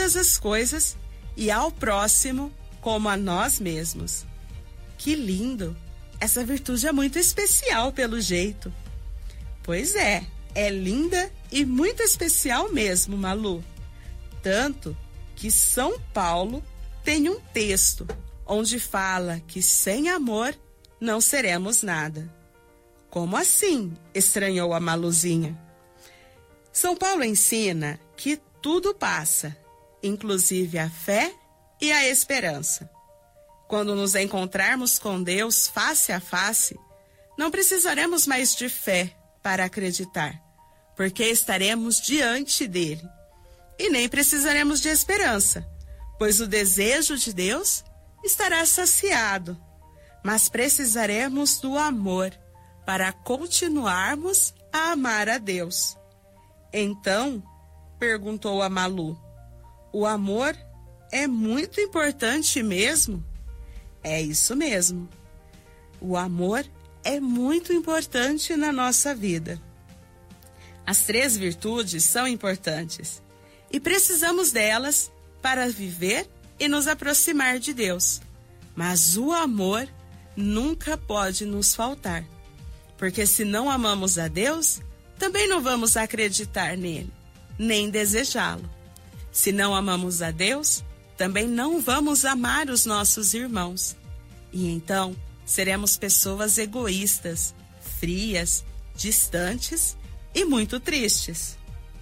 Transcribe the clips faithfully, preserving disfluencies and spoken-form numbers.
as coisas e ao próximo como a nós mesmos. Que lindo! Essa virtude é muito especial pelo jeito. Pois é, é linda e muito especial mesmo, Malu. Tanto que São Paulo tem um texto onde fala que sem amor não seremos nada. Como assim? Estranhou a Maluzinha. São Paulo ensina que tudo passa, inclusive a fé e a esperança. Quando nos encontrarmos com Deus face a face, não precisaremos mais de fé para acreditar, porque estaremos diante dele. E nem precisaremos de esperança, pois o desejo de Deus estará saciado. Mas precisaremos do amor para continuarmos a amar a Deus. Então, perguntou a Malu, o amor é muito importante mesmo? É isso mesmo. O amor é muito importante na nossa vida. As três virtudes são importantes e precisamos delas para viver e nos aproximar de Deus. Mas o amor nunca pode nos faltar, porque se não amamos a Deus, também não vamos acreditar nele, nem desejá-lo. Se não amamos a Deus, também não vamos amar os nossos irmãos. E então, seremos pessoas egoístas, frias, distantes e muito tristes.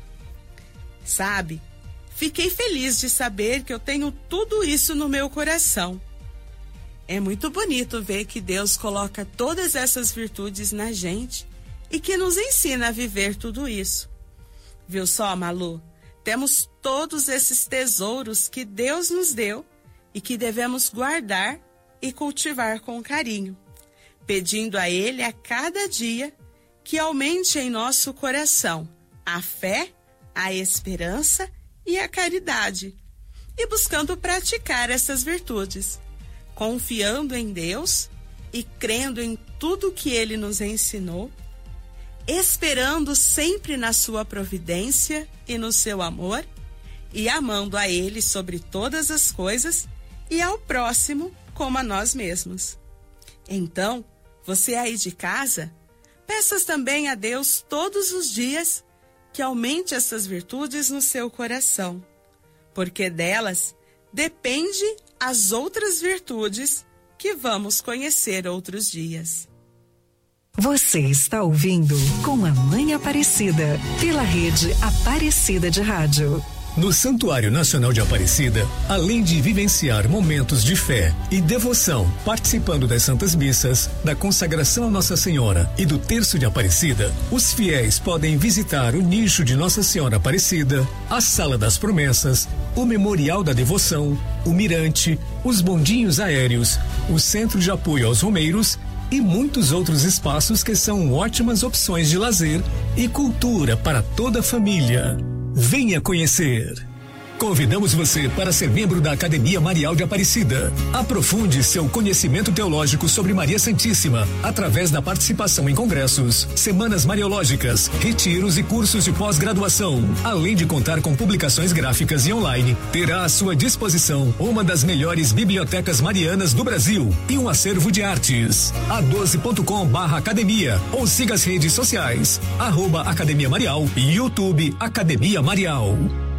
Sabe, fiquei feliz de saber que eu tenho tudo isso no meu coração. É muito bonito ver que Deus coloca todas essas virtudes na gente e que nos ensina a viver tudo isso. Viu só, Malu? Temos todos esses tesouros que Deus nos deu e que devemos guardar e cultivar com carinho, pedindo a Ele a cada dia que aumente em nosso coração a fé, a esperança e a caridade, e buscando praticar essas virtudes, confiando em Deus e crendo em tudo que Ele nos ensinou, esperando sempre na sua providência e no seu amor, e amando a Ele sobre todas as coisas e ao próximo como a nós mesmos. Então, você aí de casa, peça também a Deus todos os dias que aumente essas virtudes no seu coração, porque delas depende as outras virtudes que vamos conhecer outros dias. Você está ouvindo Com a Mãe Aparecida, pela rede Aparecida de Rádio. No Santuário Nacional de Aparecida, além de vivenciar momentos de fé e devoção, participando das Santas Missas, da consagração a Nossa Senhora e do Terço de Aparecida, os fiéis podem visitar o nicho de Nossa Senhora Aparecida, a Sala das Promessas, o Memorial da Devoção, o Mirante, os bondinhos aéreos, o Centro de Apoio aos Romeiros e muitos outros espaços que são ótimas opções de lazer e cultura para toda a família. Venha conhecer! Convidamos você para ser membro da Academia Marial de Aparecida. Aprofunde seu conhecimento teológico sobre Maria Santíssima através da participação em congressos, semanas mariológicas, retiros e cursos de pós-graduação. Além de contar com publicações gráficas e online, terá à sua disposição uma das melhores bibliotecas marianas do Brasil e um acervo de artes. a doze ponto com barra academia ou siga as redes sociais, arroba Academia Marial e YouTube Academia Marial.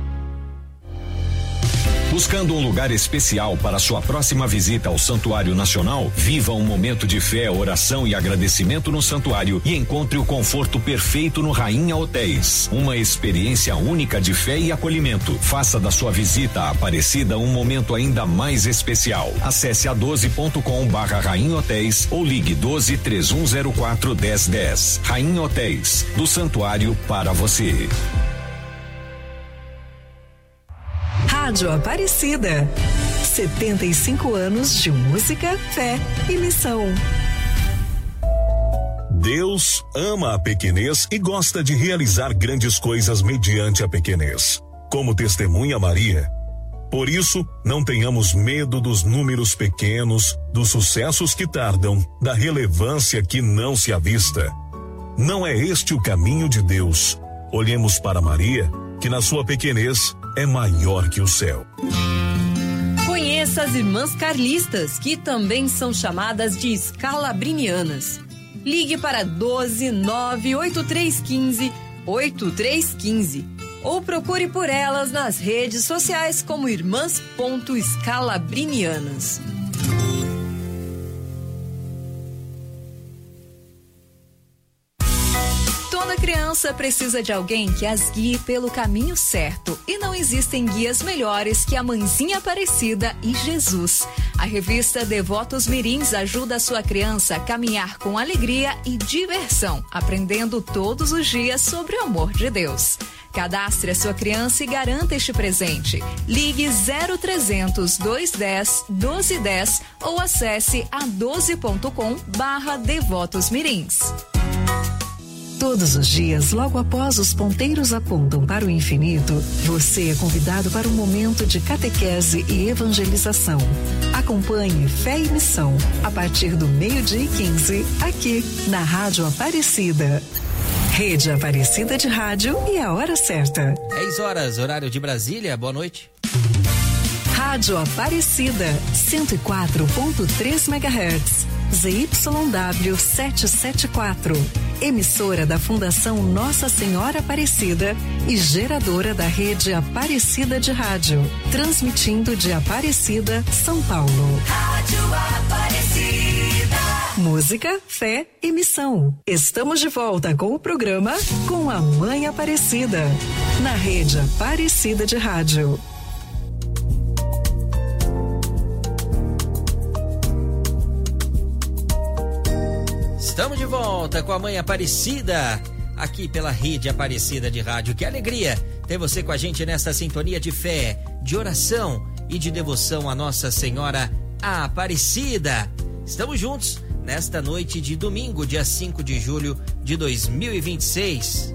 Buscando um lugar especial para sua próxima visita ao Santuário Nacional? Viva um momento de fé, oração e agradecimento no santuário e encontre o conforto perfeito no Rainha Hotéis. Uma experiência única de fé e acolhimento. Faça da sua visita à Aparecida um momento ainda mais especial. Acesse a doze ponto com barra Rainha Hotéis ou ligue doze, três um zero quatro, dez dez. Rainha Hotéis, do santuário para você. Rádio Aparecida. setenta e cinco anos de música, fé e missão. Deus ama a pequenez e gosta de realizar grandes coisas mediante a pequenez, como testemunha Maria. Por isso, não tenhamos medo dos números pequenos, dos sucessos que tardam, da relevância que não se avista. Não é este o caminho de Deus. Olhemos para Maria, que na sua pequenez é maior que o céu. Conheça as irmãs carlistas, que também são chamadas de escalabrinianas. Ligue para doze nove oito três um cinco oito três um cinco ou procure por elas nas redes sociais como irmãs.escalabrinianas. Toda criança precisa de alguém que as guie pelo caminho certo, e não existem guias melhores que a Mãezinha Aparecida e Jesus. A revista Devotos Mirins ajuda a sua criança a caminhar com alegria e diversão, aprendendo todos os dias sobre o amor de Deus. Cadastre a sua criança e garanta este presente. Ligue zero trezentos, duzentos e dez, doze dez ou acesse a doze ponto com barra Devotos Mirins. Todos os dias, logo após os ponteiros apontam para o infinito, você é convidado para um momento de catequese e evangelização. Acompanhe Fé e Missão, a partir do meio-dia e quinze, aqui na Rádio Aparecida. Rede Aparecida de Rádio e a hora certa. dez horas, horário de Brasília. Boa noite. Rádio Aparecida, cento e quatro ponto três megahertz. Z Y W setecentos e setenta e quatro, emissora da Fundação Nossa Senhora Aparecida e geradora da rede Aparecida de Rádio, transmitindo de Aparecida, São Paulo. Rádio Aparecida. Música, fé e missão. Estamos de volta com o programa Com a Mãe Aparecida, na rede Aparecida de Rádio. Estamos de volta com a Mãe Aparecida, aqui pela Rede Aparecida de Rádio. Que alegria ter você com a gente nesta sintonia de fé, de oração e de devoção a Nossa Senhora Aparecida. Estamos juntos nesta noite de domingo, dia cinco de julho de dois mil e vinte e seis.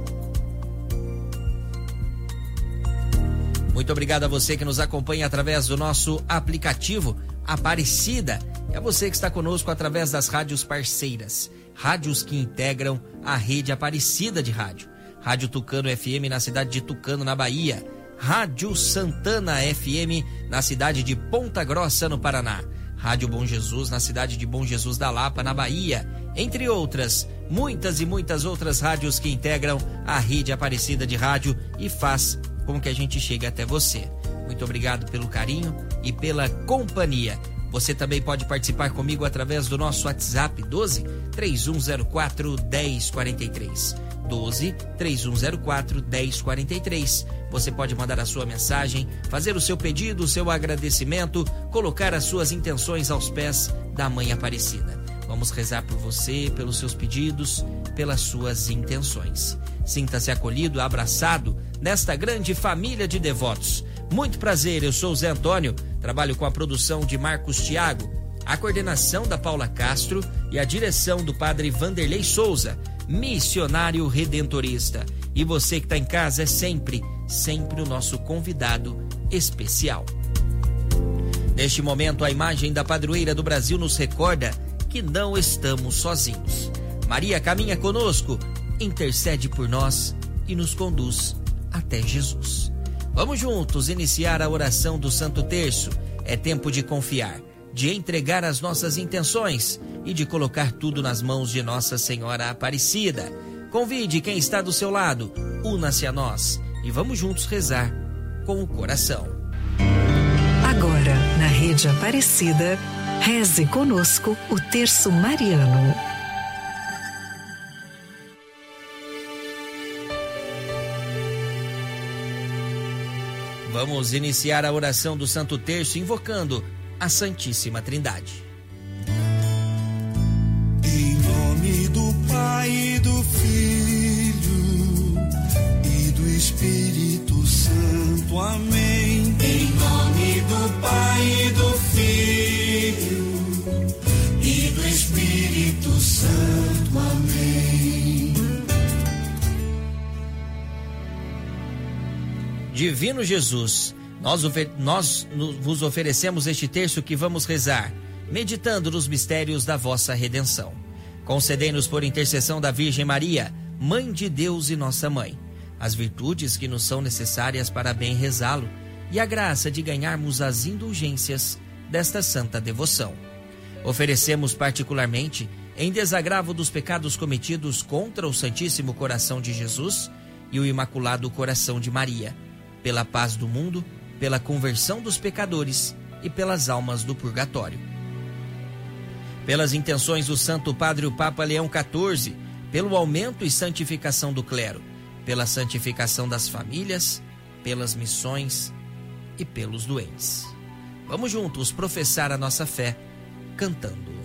Muito obrigado a você que nos acompanha através do nosso aplicativo Aparecida. É você que está conosco através das rádios parceiras, rádios que integram a Rede Aparecida de Rádio. Rádio Tucano F M na cidade de Tucano, na Bahia. Rádio Santana F M na cidade de Ponta Grossa, no Paraná. Rádio Bom Jesus na cidade de Bom Jesus da Lapa, na Bahia. Entre outras, muitas e muitas outras rádios que integram a Rede Aparecida de Rádio e faz com que a gente chegue até você. Muito obrigado pelo carinho e pela companhia. Você também pode participar comigo através do nosso WhatsApp doze, três um zero quatro, dez quarenta e três. doze, três um zero quatro, dez quarenta e três. Você pode mandar a sua mensagem, fazer o seu pedido, o seu agradecimento, colocar as suas intenções aos pés da Mãe Aparecida. Vamos rezar por você, pelos seus pedidos, pelas suas intenções. Sinta-se acolhido, abraçado nesta grande família de devotos. Muito prazer, eu sou o Zé Antônio, trabalho com a produção de Marcos Thiago, a coordenação da Paula Castro e a direção do padre Vanderlei Souza, missionário redentorista. E você que está em casa é sempre, sempre o nosso convidado especial. Neste momento, a imagem da padroeira do Brasil nos recorda que não estamos sozinhos. Maria caminha conosco, intercede por nós e nos conduz até Jesus. Vamos juntos iniciar a oração do Santo Terço. É tempo de confiar, de entregar as nossas intenções e de colocar tudo nas mãos de Nossa Senhora Aparecida. Convide quem está do seu lado, una-se a nós e vamos juntos rezar com o coração. Agora, na Rede Aparecida, reze conosco o Terço Mariano. Vamos iniciar a oração do Santo Terço invocando a Santíssima Trindade. Em nome do Pai e do Filho e do Espírito Santo. Amém. Em nome do Pai e do Filho e do Espírito Santo. Amém. Divino Jesus, nós, nós vos oferecemos este terço que vamos rezar, meditando nos mistérios da vossa redenção. Concedei-nos por intercessão da Virgem Maria, Mãe de Deus e nossa Mãe, as virtudes que nos são necessárias para bem rezá-lo, e a graça de ganharmos as indulgências desta santa devoção. Oferecemos particularmente, em desagravo dos pecados cometidos contra o Santíssimo Coração de Jesus e o Imaculado Coração de Maria, pela paz do mundo, pela conversão dos pecadores e pelas almas do purgatório. Pelas intenções do Santo Padre o Papa Leão quatorze, pelo aumento e santificação do clero, pela santificação das famílias, pelas missões e pelos doentes. Vamos juntos professar a nossa fé, cantando.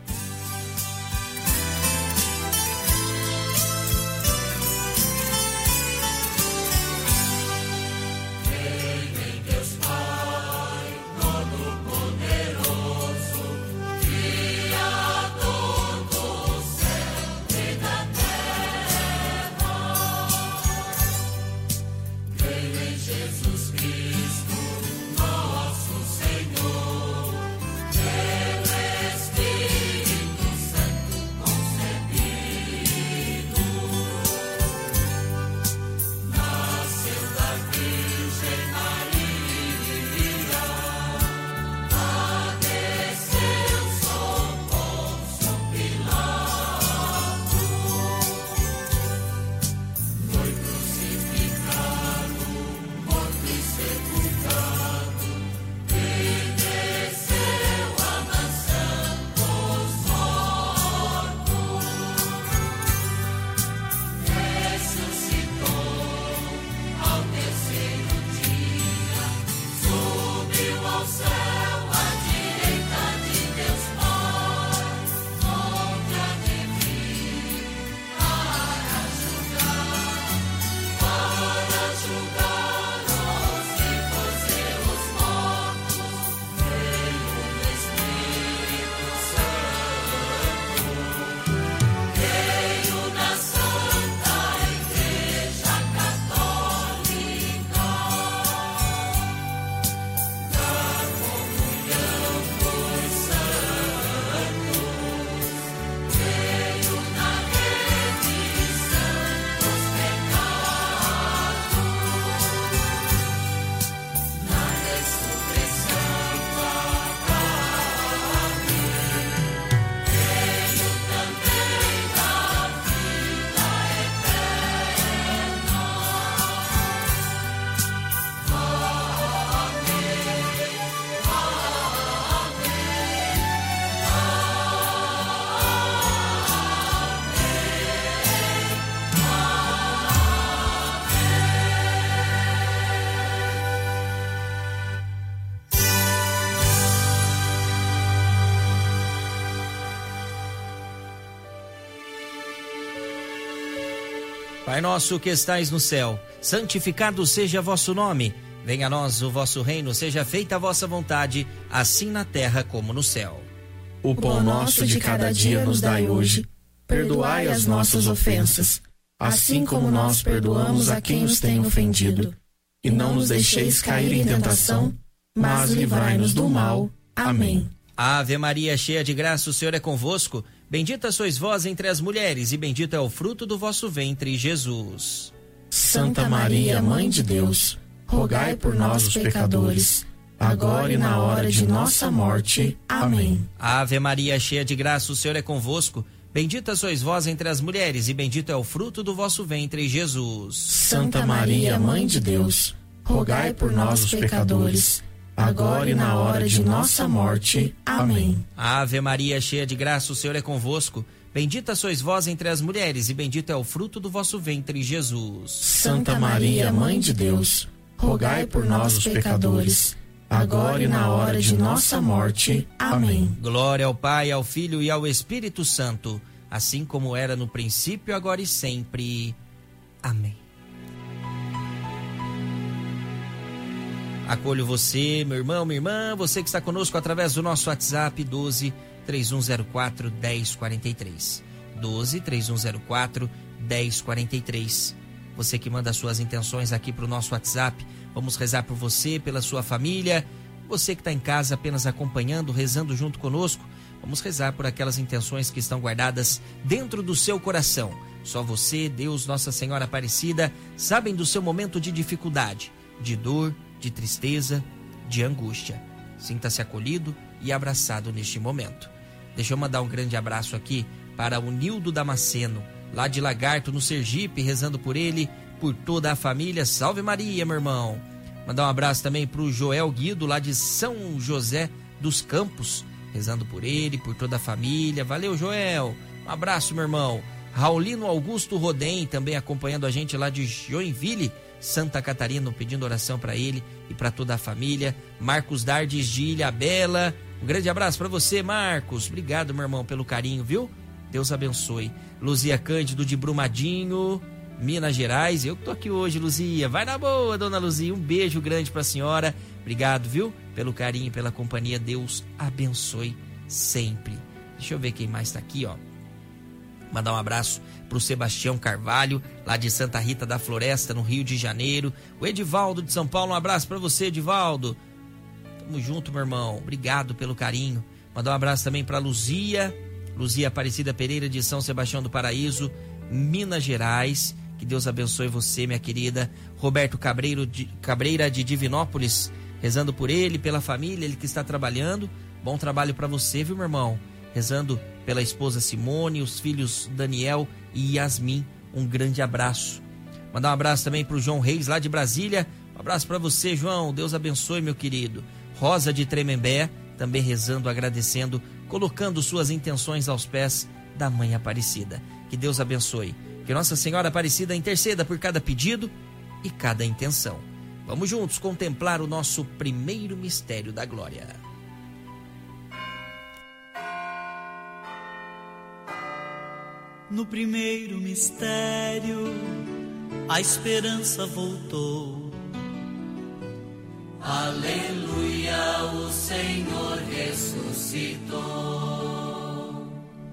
Pai nosso que estais no céu, santificado seja vosso nome. Venha a nós o vosso reino, seja feita a vossa vontade, assim na terra como no céu. O pão nosso de cada dia nos dai hoje. Perdoai as nossas ofensas, assim como nós perdoamos a quem nos tem ofendido. E não nos deixeis cair em tentação, mas livrai-nos do mal. Amém. Ave Maria, cheia de graça, o Senhor é convosco. Bendita sois vós entre as mulheres, e bendito é o fruto do vosso ventre, Jesus. Santa Maria, Mãe de Deus, rogai por nós, os pecadores, agora e na hora de nossa morte. Amém. Ave Maria, cheia de graça, o Senhor é convosco. Bendita sois vós entre as mulheres, e bendito é o fruto do vosso ventre, Jesus. Santa Maria, Mãe de Deus, rogai por nós, os pecadores, agora e na hora de nossa morte. Amém. Ave Maria, cheia de graça, o Senhor é convosco. Bendita sois vós entre as mulheres, e bendito é o fruto do vosso ventre, Jesus. Santa Maria, Mãe de Deus, rogai por nós, os pecadores, agora e na hora de nossa morte. Amém. Glória ao Pai, ao Filho e ao Espírito Santo, assim como era no princípio, agora e sempre. Amém. Acolho você, meu irmão, minha irmã, você que está conosco através do nosso WhatsApp doze, três um zero quatro, dez quarenta e três. doze, três um zero quatro, dez quarenta e três. Você que manda suas intenções aqui para o nosso WhatsApp, vamos rezar por você, pela sua família. Você que está em casa apenas acompanhando, rezando junto conosco, vamos rezar por aquelas intenções que estão guardadas dentro do seu coração. Só você, Deus, Nossa Senhora Aparecida, sabem do seu momento de dificuldade, de dor, de tristeza, de angústia. Sinta-se acolhido e abraçado neste momento. Deixa eu mandar um grande abraço aqui para o Nildo Damasceno, lá de Lagarto, no Sergipe, rezando por ele, por toda a família. Salve Maria, meu irmão. Mandar um abraço também para o Joel Guido, lá de São José dos Campos, rezando por ele, por toda a família. Valeu, Joel. Um abraço, meu irmão. Raulino Augusto Rodem, também acompanhando a gente lá de Joinville, Santa Catarina, pedindo oração para ele e para toda a família. Marcos Dardes de Ilhabela, um grande abraço para você, Marcos. Obrigado, meu irmão, pelo carinho, viu? Deus abençoe. Luzia Cândido de Brumadinho, Minas Gerais. Eu que tô aqui hoje, Luzia. Vai na boa, dona Luzia. Um beijo grande pra senhora. Obrigado, viu? Pelo carinho, pela companhia. Deus abençoe sempre. Deixa eu ver quem mais tá aqui, ó. Mandar um abraço pro Sebastião Carvalho, lá de Santa Rita da Floresta, no Rio de Janeiro. O Edivaldo de São Paulo, um abraço pra você, Edivaldo. Tamo junto, meu irmão. Obrigado pelo carinho. Mandar um abraço também pra Luzia, Luzia Aparecida Pereira, de São Sebastião do Paraíso, Minas Gerais. Que Deus abençoe você, minha querida. Roberto Cabreiro de, Cabreira de Divinópolis, rezando por ele, pela família, ele que está trabalhando. Bom trabalho pra você, viu, meu irmão? Rezando pela esposa Simone, os filhos Daniel e Yasmin. Um grande abraço. Mandar um abraço também pro João Reis, lá de Brasília. Um abraço para você, João. Deus abençoe, meu querido. Rosa de Tremembé, também rezando, agradecendo, colocando suas intenções aos pés da Mãe Aparecida. Que Deus abençoe. Que Nossa Senhora Aparecida interceda por cada pedido e cada intenção. Vamos juntos contemplar o nosso primeiro mistério da glória. No primeiro mistério, a esperança voltou. Aleluia, o Senhor ressuscitou.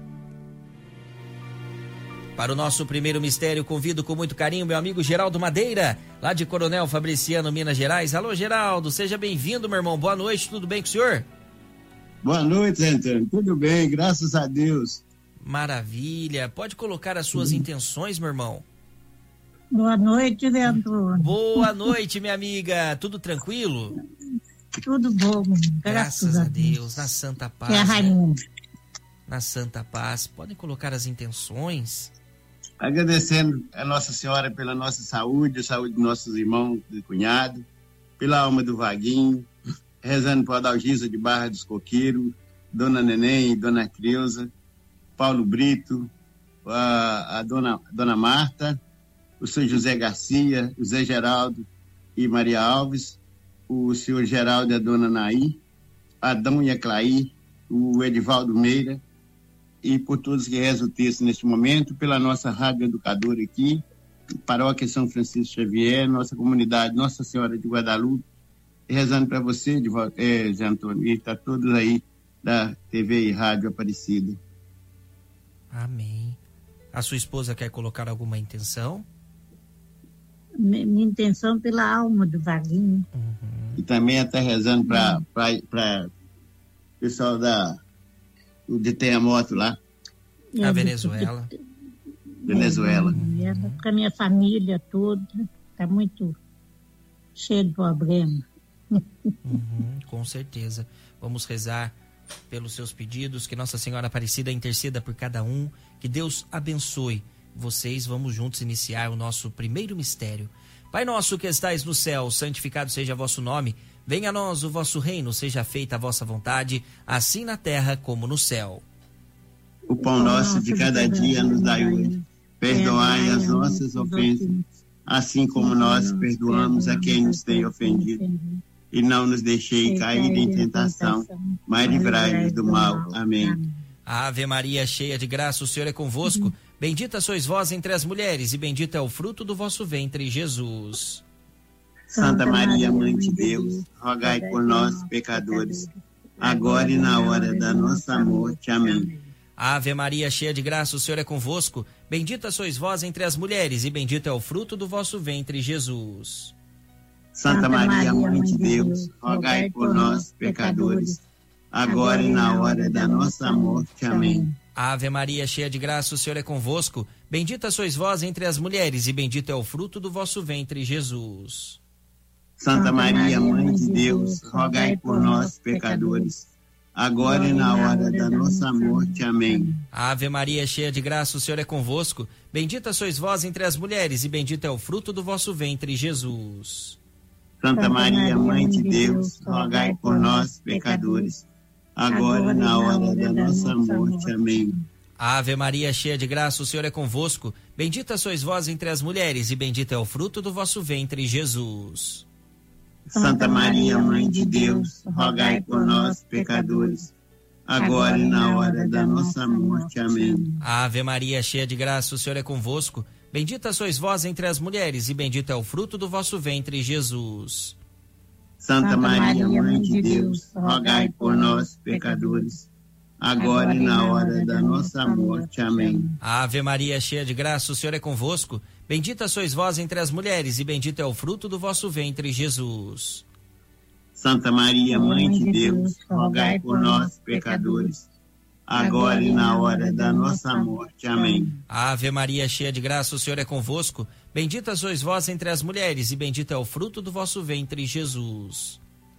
Para o nosso primeiro mistério, convido com muito carinho meu amigo Geraldo Madeira, lá de Coronel Fabriciano, Minas Gerais. Alô, Geraldo, seja bem-vindo, meu irmão. Boa noite, tudo bem com o senhor? Boa noite, Antônio. Tudo bem, graças a Deus. Maravilha. Pode colocar as suas Sim. intenções, meu irmão? Boa noite, Leandro. Boa noite, minha amiga. Tudo tranquilo? Tudo bom. Graças, graças a Deus. Deus. Na Santa Paz. É Raimundo. Na Santa Paz. Podem colocar as intenções? Agradecendo a Nossa Senhora pela nossa saúde, a saúde dos nossos irmãos e cunhado, pela alma do Vaguinho, rezando por Adalgisa de Barra dos Coqueiros, Dona Neném e Dona Creuza, Paulo Brito, a, a dona, dona Marta, o senhor José Garcia, o Zé Geraldo e Maria Alves, o senhor Geraldo e a dona Naí, Adão e a Claí, o Edivaldo Meira, e por todos que rezam o texto neste momento, pela nossa rádio educadora aqui, Paróquia São Francisco Xavier, nossa comunidade Nossa Senhora de Guadalupe, rezando para você, é, Zé Antônio, e está todos aí da T V e Rádio Aparecida. Amém. A sua esposa quer colocar alguma intenção? Minha intenção pela alma do Vaguinho. Uhum. E também está rezando para o pessoal da, de terremoto lá. A Venezuela. Venezuela. É, para a minha família toda. Está muito cheio de problema. Uhum, com certeza. Vamos rezar pelos seus pedidos, que Nossa Senhora Aparecida interceda por cada um, que Deus abençoe vocês. Vamos juntos iniciar o nosso primeiro mistério. Pai nosso que estais no céu, santificado seja vosso nome, venha a nós o vosso reino, seja feita a vossa vontade, assim na terra como no céu. O pão nosso de cada dia nos dai hoje, perdoai as nossas ofensas, assim como nós perdoamos a quem nos tem ofendido. E não nos deixei cair em tentação, mas livrai-nos do mal. Amém. Ave Maria, cheia de graça, o Senhor é convosco. Bendita sois vós entre as mulheres, e bendito é o fruto do vosso ventre, Jesus. Santa Maria, Mãe de Deus, rogai por nós, pecadores, agora e na hora da nossa morte. Amém. Ave Maria, cheia de graça, o Senhor é convosco. Bendita sois vós entre as mulheres, e bendito é o fruto do vosso ventre, Jesus. Santa Maria, Mãe de Deus, rogai por nós, pecadores, agora e na hora da nossa morte. Amém. Ave Maria, cheia de graça, o Senhor é convosco. Bendita sois vós entre as mulheres, e bendito é o fruto do vosso ventre, Jesus. Santa Maria, Mãe de Deus, rogai por nós, pecadores, agora e na hora da nossa morte. Amém. Ave Maria, cheia de graça, o Senhor é convosco. Bendita sois vós entre as mulheres, e bendito é o fruto do vosso ventre, Jesus. Santa Maria, Mãe de Deus, rogai por nós, pecadores, agora e na hora da nossa morte. Amém. Ave Maria, cheia de graça, o Senhor é convosco. Bendita sois vós entre as mulheres, e bendito é o fruto do vosso ventre, Jesus. Santa Maria, Mãe de Deus, rogai por nós, pecadores, agora e na hora da nossa morte. Amém. Ave Maria, cheia de graça, o Senhor é convosco. Bendita sois vós entre as mulheres, e bendito é o fruto do vosso ventre, Jesus. Santa Maria, Mãe de Deus, rogai por nós, pecadores, agora e na hora da nossa morte. Amém. Ave Maria, cheia de graça, o Senhor é convosco. Bendita sois vós entre as mulheres, e bendito é o fruto do vosso ventre, Jesus. Santa Maria, Mãe de Deus, rogai por nós, pecadores, agora e na hora da nossa morte. Amém. Ave Maria, cheia de graça, o Senhor é convosco. Bendita sois vós entre as mulheres, e bendito é o fruto do vosso ventre, Jesus.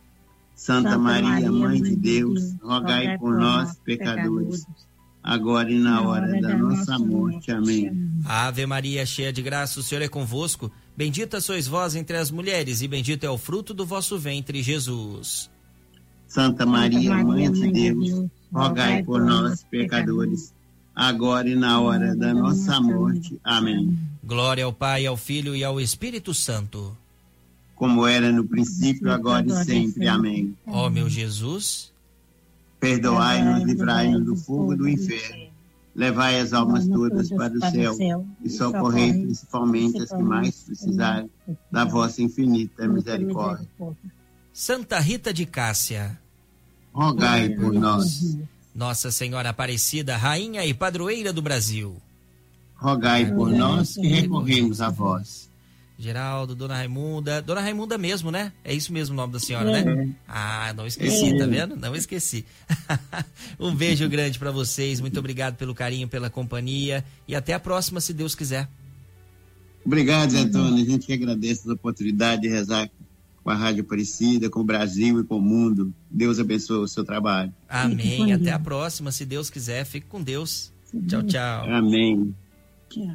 Santa Maria, Mãe de Deus, rogai por nós, pecadores, agora e na hora da nossa morte. Amém. Ave Maria, cheia de graça, o Senhor é convosco. Bendita sois vós entre as mulheres, e bendito é o fruto do vosso ventre, Jesus. Santa Maria, Mãe de Deus, rogai por nós, pecadores, agora e na hora da nossa morte. Amém. Glória ao Pai, ao Filho e ao Espírito Santo, como era no princípio, agora e sempre. Amém. Ó meu Jesus, perdoai-nos, livrai-nos do fogo do inferno, levai as almas todas para o céu e socorrei principalmente as que mais precisarem da vossa infinita misericórdia. Santa Rita de Cássia, rogai por nós. Nossa Senhora Aparecida, Rainha e Padroeira do Brasil, rogai por nós que recorremos a vós. Geraldo, Dona Raimunda, Dona Raimunda mesmo, né? É isso mesmo o nome da senhora, né? Ah, não esqueci, tá vendo? Não esqueci. Um beijo grande pra vocês, muito obrigado pelo carinho, pela companhia, e até a próxima, se Deus quiser. Obrigado, Zé Antônio, a gente que agradece a oportunidade de rezar com a Rádio Aparecida, com o Brasil e com o mundo. Deus abençoe o seu trabalho. Amém, até a próxima, se Deus quiser, fique com Deus. Tchau, tchau. Amém. Tchau.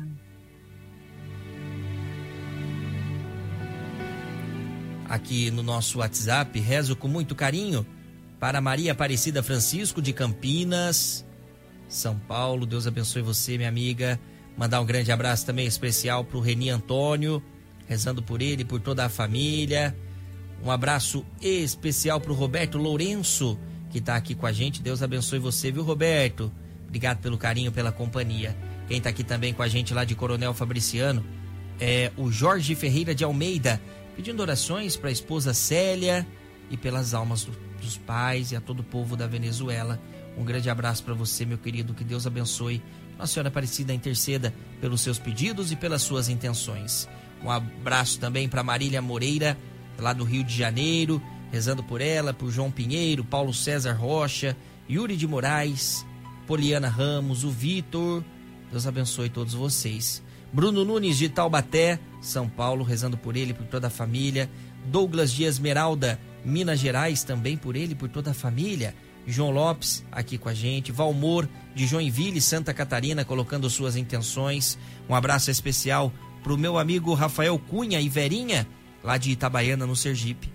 Aqui no nosso WhatsApp, rezo com muito carinho para Maria Aparecida Francisco de Campinas, São Paulo. Deus abençoe você, minha amiga. Mandar um grande abraço também especial para o Reni Antônio, rezando por ele e por toda a família. Um abraço especial para o Roberto Lourenço, que está aqui com a gente. Deus abençoe você, viu, Roberto? Obrigado pelo carinho, pela companhia. Quem está aqui também com a gente lá de Coronel Fabriciano é o Jorge Ferreira de Almeida, pedindo orações para a esposa Célia e pelas almas do, dos pais e a todo o povo da Venezuela. Um grande abraço para você, meu querido, que Deus abençoe. Nossa Senhora Aparecida interceda pelos seus pedidos e pelas suas intenções. Um abraço também para Marília Moreira, lá do Rio de Janeiro, rezando por ela, por João Pinheiro, Paulo César Rocha, Yuri de Moraes, Poliana Ramos, o Vitor. Deus abençoe todos vocês. Bruno Nunes de Taubaté, São Paulo, rezando por ele, por toda a família. Douglas de Esmeralda, Minas Gerais, também por ele, por toda a família. João Lopes, aqui com a gente. Valmor, de Joinville, Santa Catarina, colocando suas intenções. Um abraço especial para o meu amigo Rafael Cunha e Verinha, lá de Itabaiana, no Sergipe.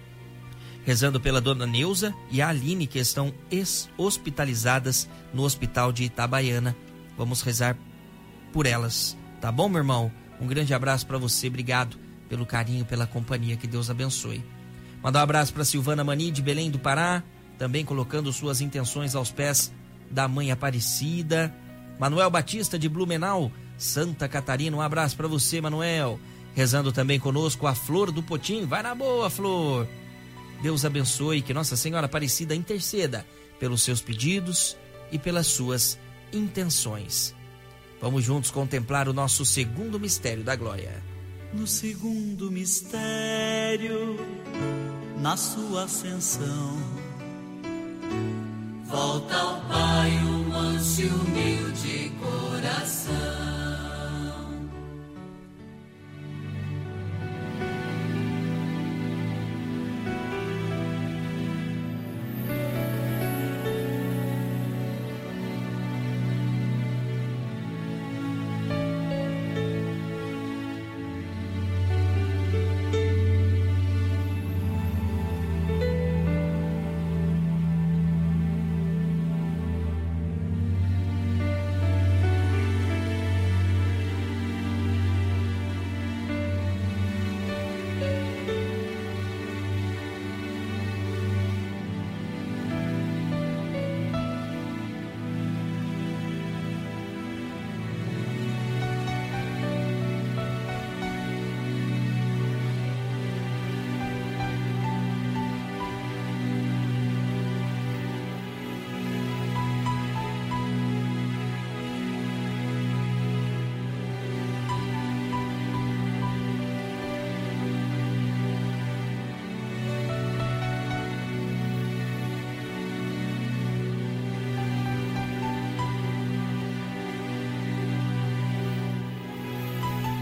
Rezando pela dona Neuza e a Aline, que estão hospitalizadas no hospital de Itabaiana. Vamos rezar por elas. Tá bom, meu irmão? Um grande abraço para você, obrigado pelo carinho, pela companhia, que Deus abençoe. Mandar um abraço para Silvana Mani, de Belém do Pará, também colocando suas intenções aos pés da Mãe Aparecida. Manuel Batista, de Blumenau, Santa Catarina, um abraço para você, Manuel. Rezando também conosco a Flor do Potim. Vai na boa, Flor. Deus abençoe, que Nossa Senhora Aparecida interceda pelos seus pedidos e pelas suas intenções. Vamos juntos contemplar o nosso segundo mistério da glória. No segundo mistério, na sua ascensão, volta ao Pai um manso e humilde coração.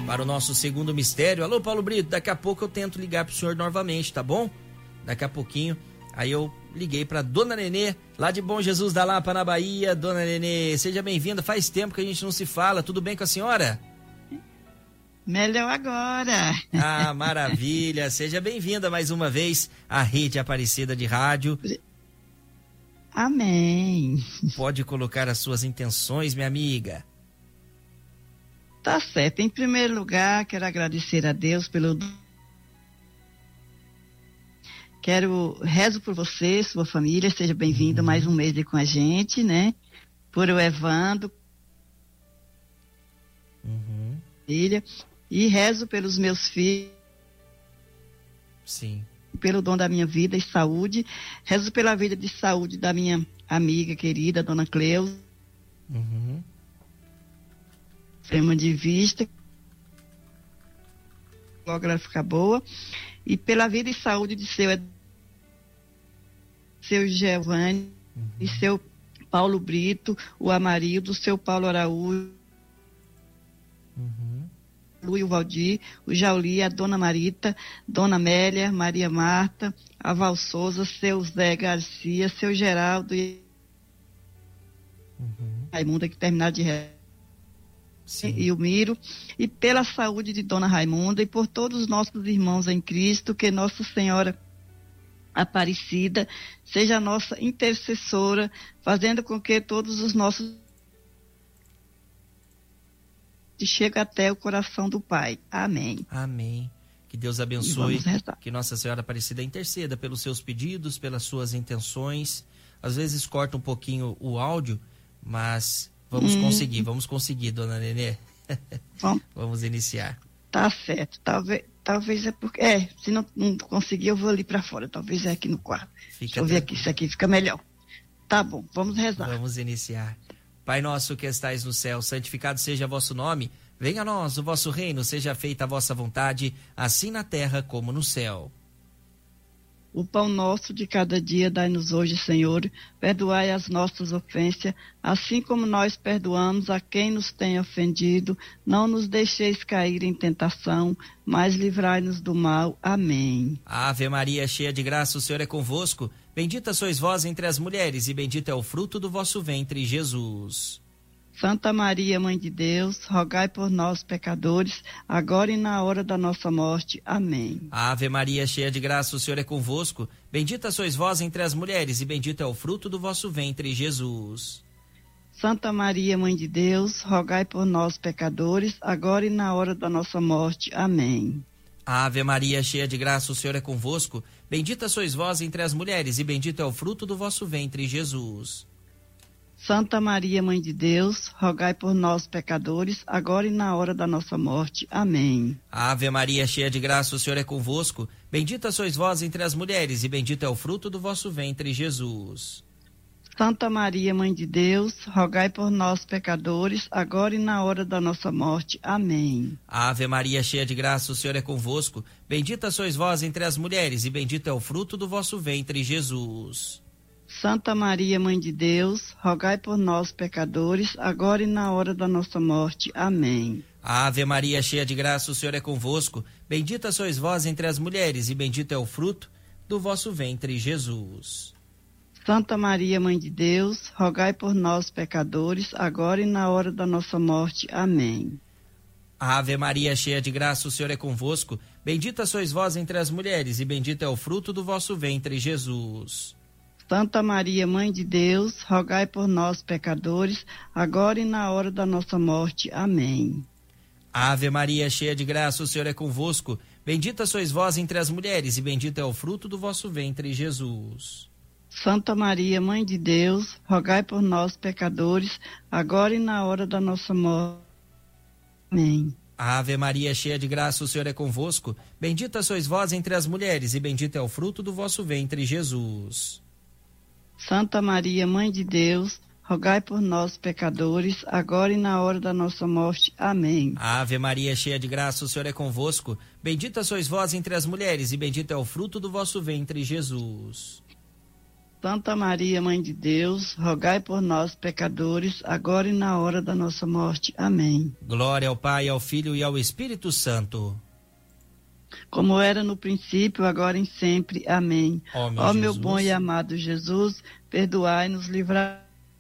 para o nosso segundo mistério. Alô, Paulo Brito, daqui a pouco eu tento ligar pro senhor novamente, tá bom? Daqui a pouquinho. Aí eu liguei pra Dona Nenê, lá de Bom Jesus da Lapa, na Bahia. Dona Nenê, seja bem-vinda. Faz tempo que a gente não se fala. Tudo bem com a senhora? Melhor agora. Ah, maravilha. Seja bem-vinda mais uma vez à Rede Aparecida de Rádio. Amém. Pode colocar as suas intenções, minha amiga. Tá certo. Em primeiro lugar, quero agradecer a Deus pelo... Quero, rezo por você, sua família, seja bem-vindo uhum. mais um mês aí com a gente, né? Por o Evandro. Uhum. Filha. E rezo pelos meus filhos. Sim. Pelo dom da minha vida e saúde. Rezo pela vida de saúde da minha amiga querida, Dona Cleusa. Uhum. Problema de vista. Logo ela ficar boa. E pela vida e saúde de seu, seu Giovanni uhum. e seu Paulo Brito, o Amarildo, seu Paulo Araújo. Uhum. O Valdir, o Jauli, a Dona Marita, Dona Amélia, Maria Marta, a Val Souza, seu Zé Garcia, seu Geraldo e uhum. Raimunda, que terminaram de re... e o Miro, e pela saúde de Dona Raimunda e por todos os nossos irmãos em Cristo, que Nossa Senhora Aparecida seja a nossa intercessora, fazendo com que todos os nossos chega até o coração do Pai. Amém. Amém. Que Deus abençoe, que Nossa Senhora Aparecida interceda pelos seus pedidos, pelas suas intenções. Às vezes corta um pouquinho o áudio, mas vamos hum. conseguir, vamos conseguir, Dona Nenê. Vamos, vamos iniciar. Tá certo. Talvez, talvez é porque... É, se não, não conseguir, eu vou ali para fora. Talvez é aqui no quarto. Fica Deixa eu ver aqui, se aqui fica melhor. Tá bom, vamos rezar. Vamos iniciar. Pai nosso que estais no céu, santificado seja vosso nome. Venha a nós o vosso reino, seja feita a vossa vontade, assim na terra como no céu. O pão nosso de cada dia dai-nos hoje, Senhor. Perdoai as nossas ofensas, assim como nós perdoamos a quem nos tem ofendido. Não nos deixeis cair em tentação, mas livrai-nos do mal. Amém. Ave Maria, cheia de graça, o Senhor é convosco. Bendita sois vós entre as mulheres, e bendito é o fruto do vosso ventre, Jesus. Santa Maria, Mãe de Deus, rogai por nós, pecadores, agora e na hora da nossa morte. Amém. Ave Maria, cheia de graça, o Senhor é convosco. Bendita sois vós entre as mulheres, e bendito é o fruto do vosso ventre, Jesus. Santa Maria, Mãe de Deus, rogai por nós, pecadores, agora e na hora da nossa morte. Amém. Ave Maria, cheia de graça, o Senhor é convosco. Bendita sois vós entre as mulheres, e bendito é o fruto do vosso ventre, Jesus. Santa Maria, Mãe de Deus, rogai por nós, pecadores, agora e na hora da nossa morte. Amém. Ave Maria, cheia de graça, o Senhor é convosco. Bendita sois vós entre as mulheres, e bendito é o fruto do vosso ventre, Jesus. Santa Maria, Mãe de Deus, rogai por nós, pecadores, agora e na hora da nossa morte. Amém. Ave Maria, cheia de graça, o Senhor é convosco. Bendita sois vós entre as mulheres, e bendito é o fruto do vosso ventre, Jesus. Santa Maria, Mãe de Deus, rogai por nós, pecadores, agora e na hora da nossa morte. Amém. Ave Maria, cheia de graça, o Senhor é convosco. Bendita sois vós entre as mulheres, e bendito é o fruto do vosso ventre, Jesus. Santa Maria, Mãe de Deus, rogai por nós, pecadores, agora e na hora da nossa morte. Amém. Ave Maria, cheia de graça, o Senhor é convosco. Bendita sois vós entre as mulheres, e bendito é o fruto do vosso ventre, Jesus. Santa Maria, Mãe de Deus, rogai por nós, pecadores, agora e na hora da nossa morte. Amém. Ave Maria, cheia de graça, o Senhor é convosco. Bendita sois vós entre as mulheres, e bendito é o fruto do vosso ventre, Jesus. Santa Maria, Mãe de Deus, rogai por nós, pecadores, agora e na hora da nossa morte. Amém. Ave Maria, cheia de graça, o Senhor é convosco. Bendita sois vós entre as mulheres, e bendito é o fruto do vosso ventre, Jesus. Santa Maria, Mãe de Deus, rogai por nós, pecadores, agora e na hora da nossa morte. Amém. Ave Maria, cheia de graça, o Senhor é convosco. Bendita sois vós entre as mulheres, e bendito é o fruto do vosso ventre, Jesus. Santa Maria, Mãe de Deus, rogai por nós, pecadores, agora e na hora da nossa morte. Amém. Glória ao Pai, ao Filho e ao Espírito Santo. Como era no princípio, agora e sempre. Amém. Ó meu, Ó meu bom e amado Jesus, perdoai-nos, livrai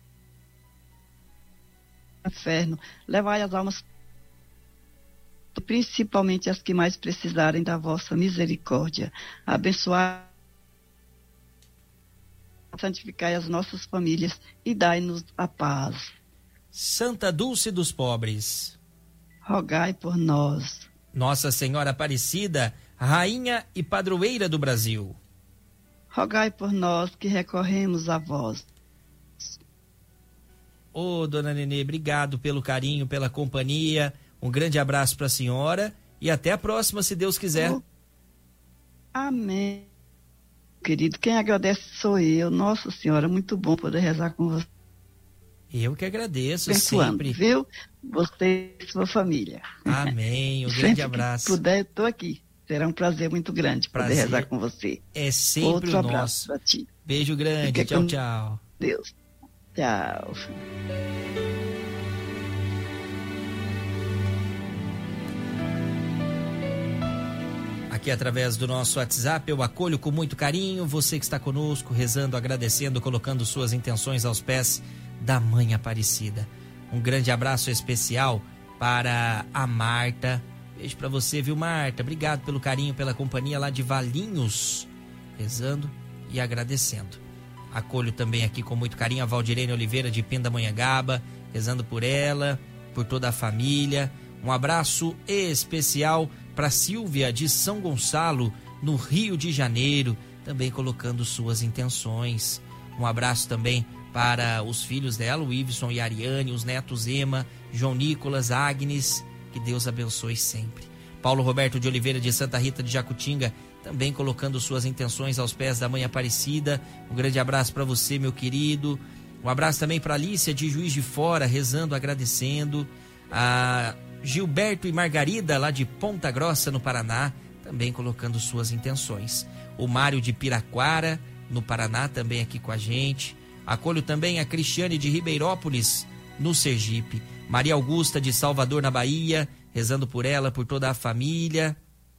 do inferno, levai as almas, principalmente as que mais precisarem da vossa misericórdia. Abençoai, santificai as nossas famílias e dai-nos a paz. Santa Dulce dos Pobres, rogai por nós. Nossa Senhora Aparecida, Rainha e Padroeira do Brasil, rogai por nós que recorremos a vós. Ô, oh, Dona Nenê, obrigado pelo carinho, pela companhia. Um grande abraço para a senhora e até a próxima, se Deus quiser. Oh. Amém. Querido, quem agradece sou eu. Nossa Senhora, muito bom poder rezar com você. Eu que agradeço, Abençoando, sempre. Viu? Você e sua família. Amém, um sempre grande abraço. Se puder, eu tô aqui. Será um prazer muito grande prazer. poder rezar com você. É sempre Outro o abraço nosso. pra ti. Beijo grande, Fique tchau, com tchau. Deus. Tchau. Aqui através do nosso WhatsApp eu acolho com muito carinho você que está conosco, rezando, agradecendo, colocando suas intenções aos pés da Mãe Aparecida. Um grande abraço especial para a Marta. Beijo para você, viu, Marta? Obrigado pelo carinho, pela companhia lá de Valinhos, rezando e agradecendo. Acolho também aqui com muito carinho a Valdirene Oliveira de Pindamonhangaba, rezando por ela, por toda a família. Um abraço especial para Silvia de São Gonçalo, no Rio de Janeiro, também colocando suas intenções. Um abraço também para os filhos dela, o Iveson e a Ariane, os netos Ema, João Nicolas, Agnes, que Deus abençoe sempre. Paulo Roberto de Oliveira de Santa Rita de Jacutinga, também colocando suas intenções aos pés da Mãe Aparecida. Um grande abraço para você, meu querido. Um abraço também para Alicia de Juiz de Fora, rezando, agradecendo. A Gilberto e Margarida, lá de Ponta Grossa, no Paraná, também colocando suas intenções. O Mário de Piraquara, no Paraná, também aqui com a gente. Acolho também a Cristiane de Ribeirópolis, no Sergipe. Maria Augusta de Salvador, na Bahia, rezando por ela, por toda a família.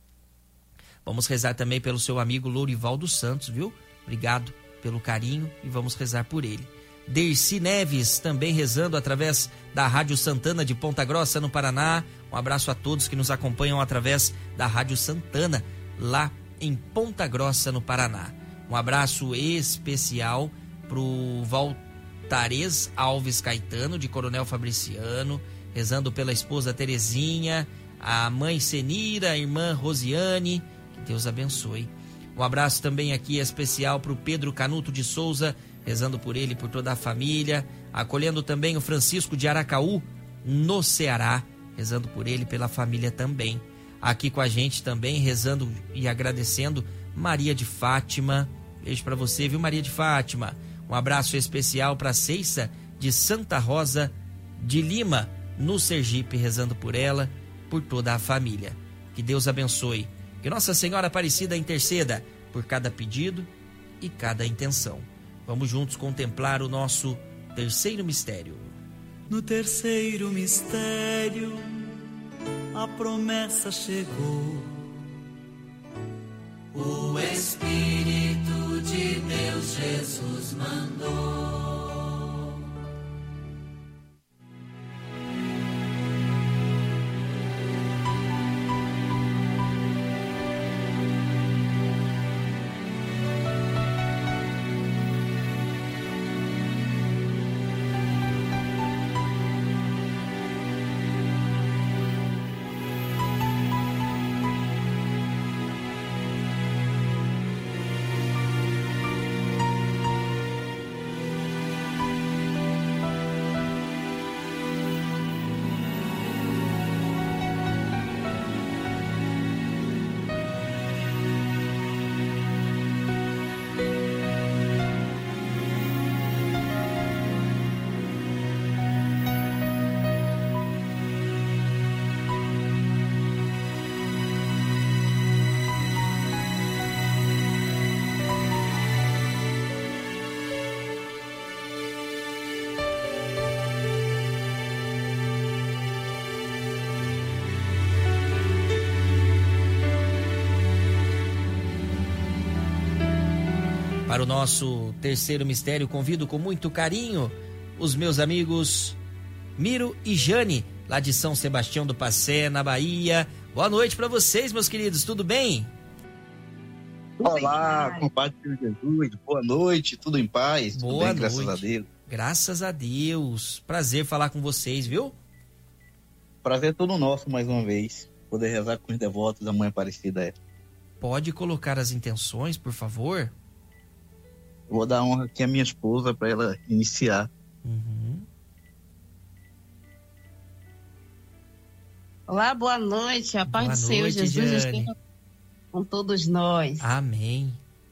Vamos rezar também pelo seu amigo Lourival dos Santos, viu? Obrigado pelo carinho e vamos rezar por ele. Dercy Neves, também rezando através da Rádio Santana de Ponta Grossa, no Paraná. Um abraço a todos que nos acompanham através da Rádio Santana, lá em Ponta Grossa, no Paraná. Um abraço especial pro Valtarez Alves Caetano, de Coronel Fabriciano, rezando pela esposa Terezinha, a mãe Senira, a irmã Rosiane, que Deus abençoe. Um abraço também aqui especial pro Pedro Canuto de Souza, rezando por ele e por toda a família, acolhendo também o Francisco de Aracaú, no Ceará, rezando por ele e pela família também. Aqui com a gente também, rezando e agradecendo, Maria de Fátima. Beijo para você, viu, Maria de Fátima? Um abraço especial para Ceissa de Santa Rosa de Lima, no Sergipe, rezando por ela, por toda a família. Que Deus abençoe. Que Nossa Senhora Aparecida interceda por cada pedido e cada intenção. Vamos juntos contemplar o nosso terceiro mistério. No terceiro mistério, a promessa chegou. O Espírito de Deus Jesus mandou. Para o nosso terceiro mistério, convido com muito carinho os meus amigos Miro e Jane, lá de São Sebastião do Passé, na Bahia. Boa noite para vocês, meus queridos, tudo bem? Olá, compadre Jesus, boa noite, tudo em paz? Boa tudo bem, noite. Graças a Deus. Graças a Deus. Prazer falar com vocês, viu? Prazer é todo nosso, mais uma vez, poder rezar com os devotos da Mãe Aparecida. Pode colocar as intenções, por favor? Vou dar honra aqui à minha esposa para ela iniciar. Uhum. Olá, boa noite, a paz Boa do Senhor noite, Jesus Jane. esteja com todos nós. Amém.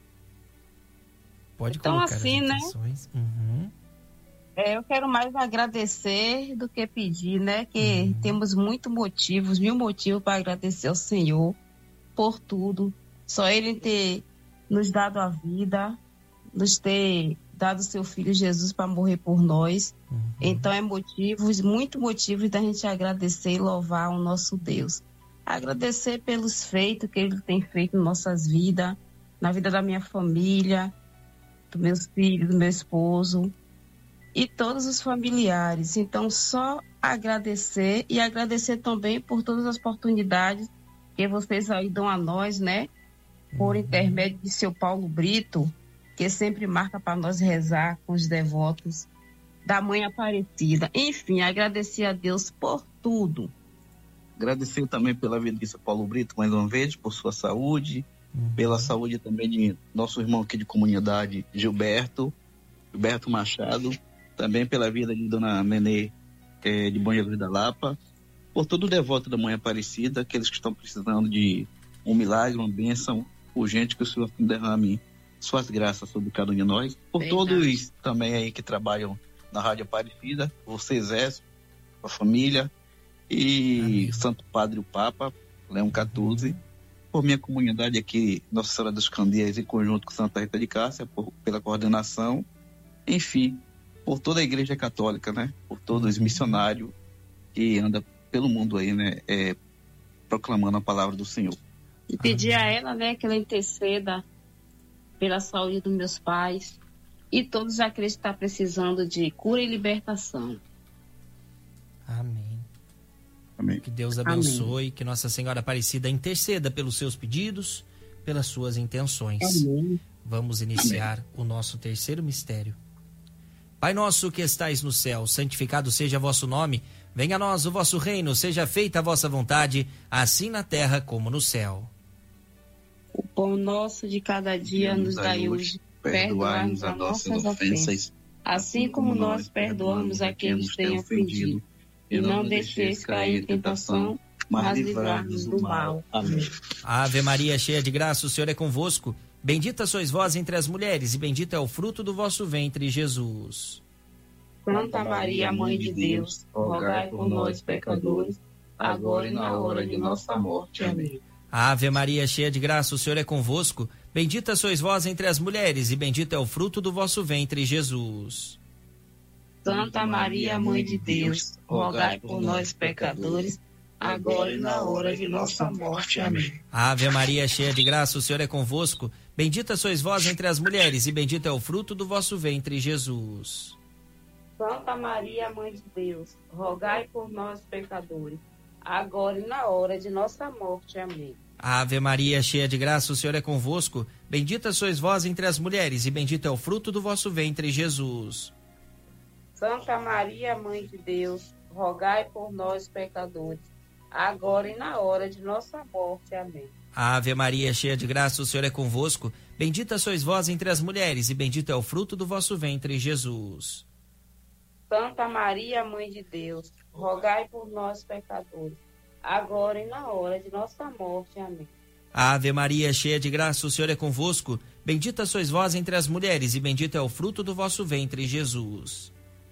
Pode Então, colocar assim, as né? intenções. Uhum. É, eu quero mais agradecer do que pedir, né? Que uhum. temos muitos motivos, mil motivos para agradecer ao Senhor por tudo. Só Ele ter nos dado a vida, nos ter dado seu Filho Jesus para morrer por nós. Uhum. Então, é motivos, muito motivos da gente agradecer e louvar o nosso Deus. Agradecer pelos feitos que Ele tem feito em nossas vidas, na vida da minha família, dos meus filhos, do meu esposo e todos os familiares. Então, só agradecer e agradecer também por todas as oportunidades que vocês aí dão a nós, né? Por intermédio de seu Paulo Brito, que sempre marca para nós rezar com os devotos da Mãe Aparecida. Enfim, agradecer a Deus por tudo. Agradecer também pela vida de seu Paulo Brito, mais uma vez, por sua saúde, uhum. pela saúde também de nosso irmão aqui de comunidade, Gilberto, Gilberto Machado, também pela vida de Dona Nenê, é, de Bom Jesus da Lapa, por todo o devoto da Mãe Aparecida, aqueles que estão precisando de um milagre, uma bênção urgente, que o Senhor derrame suas graças sobre cada um de nós, por Bem, todos não. também aí que trabalham na Rádio Aparecida, vocês, Zécio, a família, e Amém. Santo Padre o Papa, Leão quatorze, por minha comunidade aqui, Nossa Senhora dos Candeias, em conjunto com Santa Rita de Cássia, por, pela coordenação, enfim, por toda a Igreja Católica, né? Por todos os missionários que andam pelo mundo aí, né? É, proclamando a palavra do Senhor. E pedir a ela, né, que ela interceda pela saúde dos meus pais e todos aqueles que estão precisando de cura e libertação. Amém. Amém. Que Deus abençoe, Amém. Que Nossa Senhora Aparecida interceda pelos seus pedidos, pelas suas intenções. Amém. Vamos iniciar Amém. O nosso terceiro mistério. Pai nosso que estais no céu, santificado seja vosso nome. Venha a nós o vosso reino, seja feita a vossa vontade, assim na terra como no céu. O pão nosso de cada dia nos dai hoje. Perdoai-nos as nossas ofensas, assim como nós perdoamos a quem nos tem ofendido. E não deixeis cair em tentação, mas livrai-nos do mal. Amém. Ave Maria, cheia de graça, o Senhor é convosco. Bendita sois vós entre as mulheres, e bendito é o fruto do vosso ventre, Jesus. Santa Maria, Mãe de Deus, rogai por nós, pecadores, agora e na hora de nossa morte. Amém. Ave Maria, cheia de graça, o Senhor é convosco. Bendita sois vós entre as mulheres, e bendito é o fruto do vosso ventre, Jesus. Santa Maria, Mãe de Deus, rogai por nós, pecadores, agora e na hora de nossa morte. Amém. Ave Maria, cheia de graça, o Senhor é convosco. Bendita sois vós entre as mulheres, e bendito é o fruto do vosso ventre, Jesus. Santa Maria, Mãe de Deus, rogai por nós, pecadores, agora e na hora de nossa morte. Amém. Ave Maria, cheia de graça, o Senhor é convosco. Bendita sois vós entre as mulheres, e bendito é o fruto do vosso ventre, Jesus. Santa Maria, Mãe de Deus, rogai por nós, pecadores, agora e na hora de nossa morte. Amém. Ave Maria, cheia de graça, o Senhor é convosco. Bendita sois vós entre as mulheres, e bendito é o fruto do vosso ventre, Jesus. Santa Maria, Mãe de Deus, rogai por nós, pecadores, agora e na hora de nossa morte. Amém. Ave Maria, cheia de graça, o Senhor é convosco. Bendita sois vós entre as mulheres, e bendito é o fruto do vosso ventre, Jesus.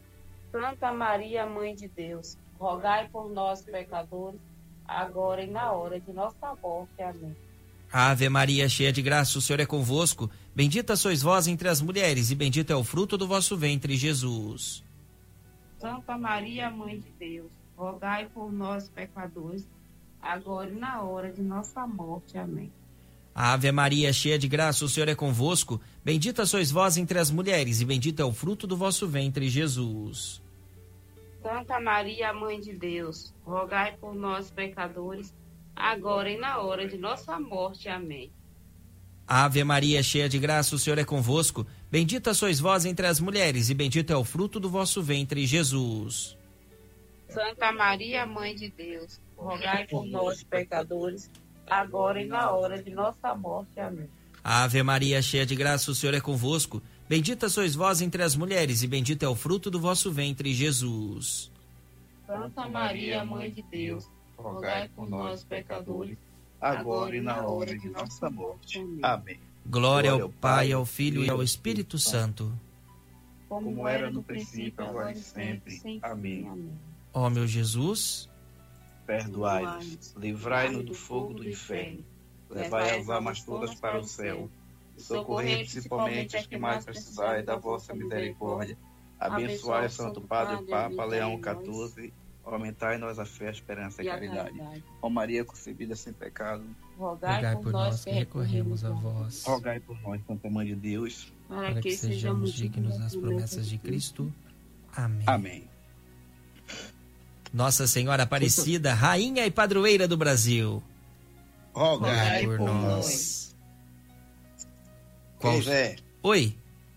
Santa Maria, Mãe de Deus, rogai por nós, pecadores, agora e na hora de nossa morte. Amém. Ave Maria, cheia de graça, o Senhor é convosco. Bendita sois vós entre as mulheres, e bendito é o fruto do vosso ventre, Jesus. Santa Maria, Mãe de Deus, rogai por nós, pecadores, agora e na hora de nossa morte. Amém. Ave Maria, cheia de graça, o Senhor é convosco. Bendita sois vós entre as mulheres, e bendito é o fruto do vosso ventre, Jesus. Santa Maria, Mãe de Deus, rogai por nós, pecadores, agora e na hora de nossa morte. Amém. Ave Maria, cheia de graça, o Senhor é convosco. Bendita sois vós entre as mulheres, e bendito é o fruto do vosso ventre, Jesus. Santa Maria, Mãe de Deus, rogai por nós, pecadores, agora e na hora de nossa morte. Amém. Ave Maria, cheia de graça, o Senhor é convosco. Bendita sois vós entre as mulheres, e bendito é o fruto do vosso ventre, Jesus. Santa Maria, Mãe de Deus, rogai por nós, pecadores, agora e na hora de nossa morte. Amém. Glória ao Pai, ao Filho e ao Espírito Santo. Como era no princípio, agora e sempre. Amém. Ó meu Jesus, perdoai-nos, livrai-nos do fogo do inferno, levai as almas todas para o céu, e socorrei principalmente as que mais precisarem da vossa misericórdia. Abençoai o Santo Padre Papa Leão quatorze, aumentai em nós a fé, a esperança e a caridade. Ó Maria concebida sem pecado, rogai por nós que recorremos a vós. Rogai por nós, Santa Mãe de Deus, para que sejamos dignos das promessas de Cristo. Amém. Amém. Nossa Senhora Aparecida, Rainha e Padroeira do Brasil, rogai por por nós. nós. Qual... É. Oi.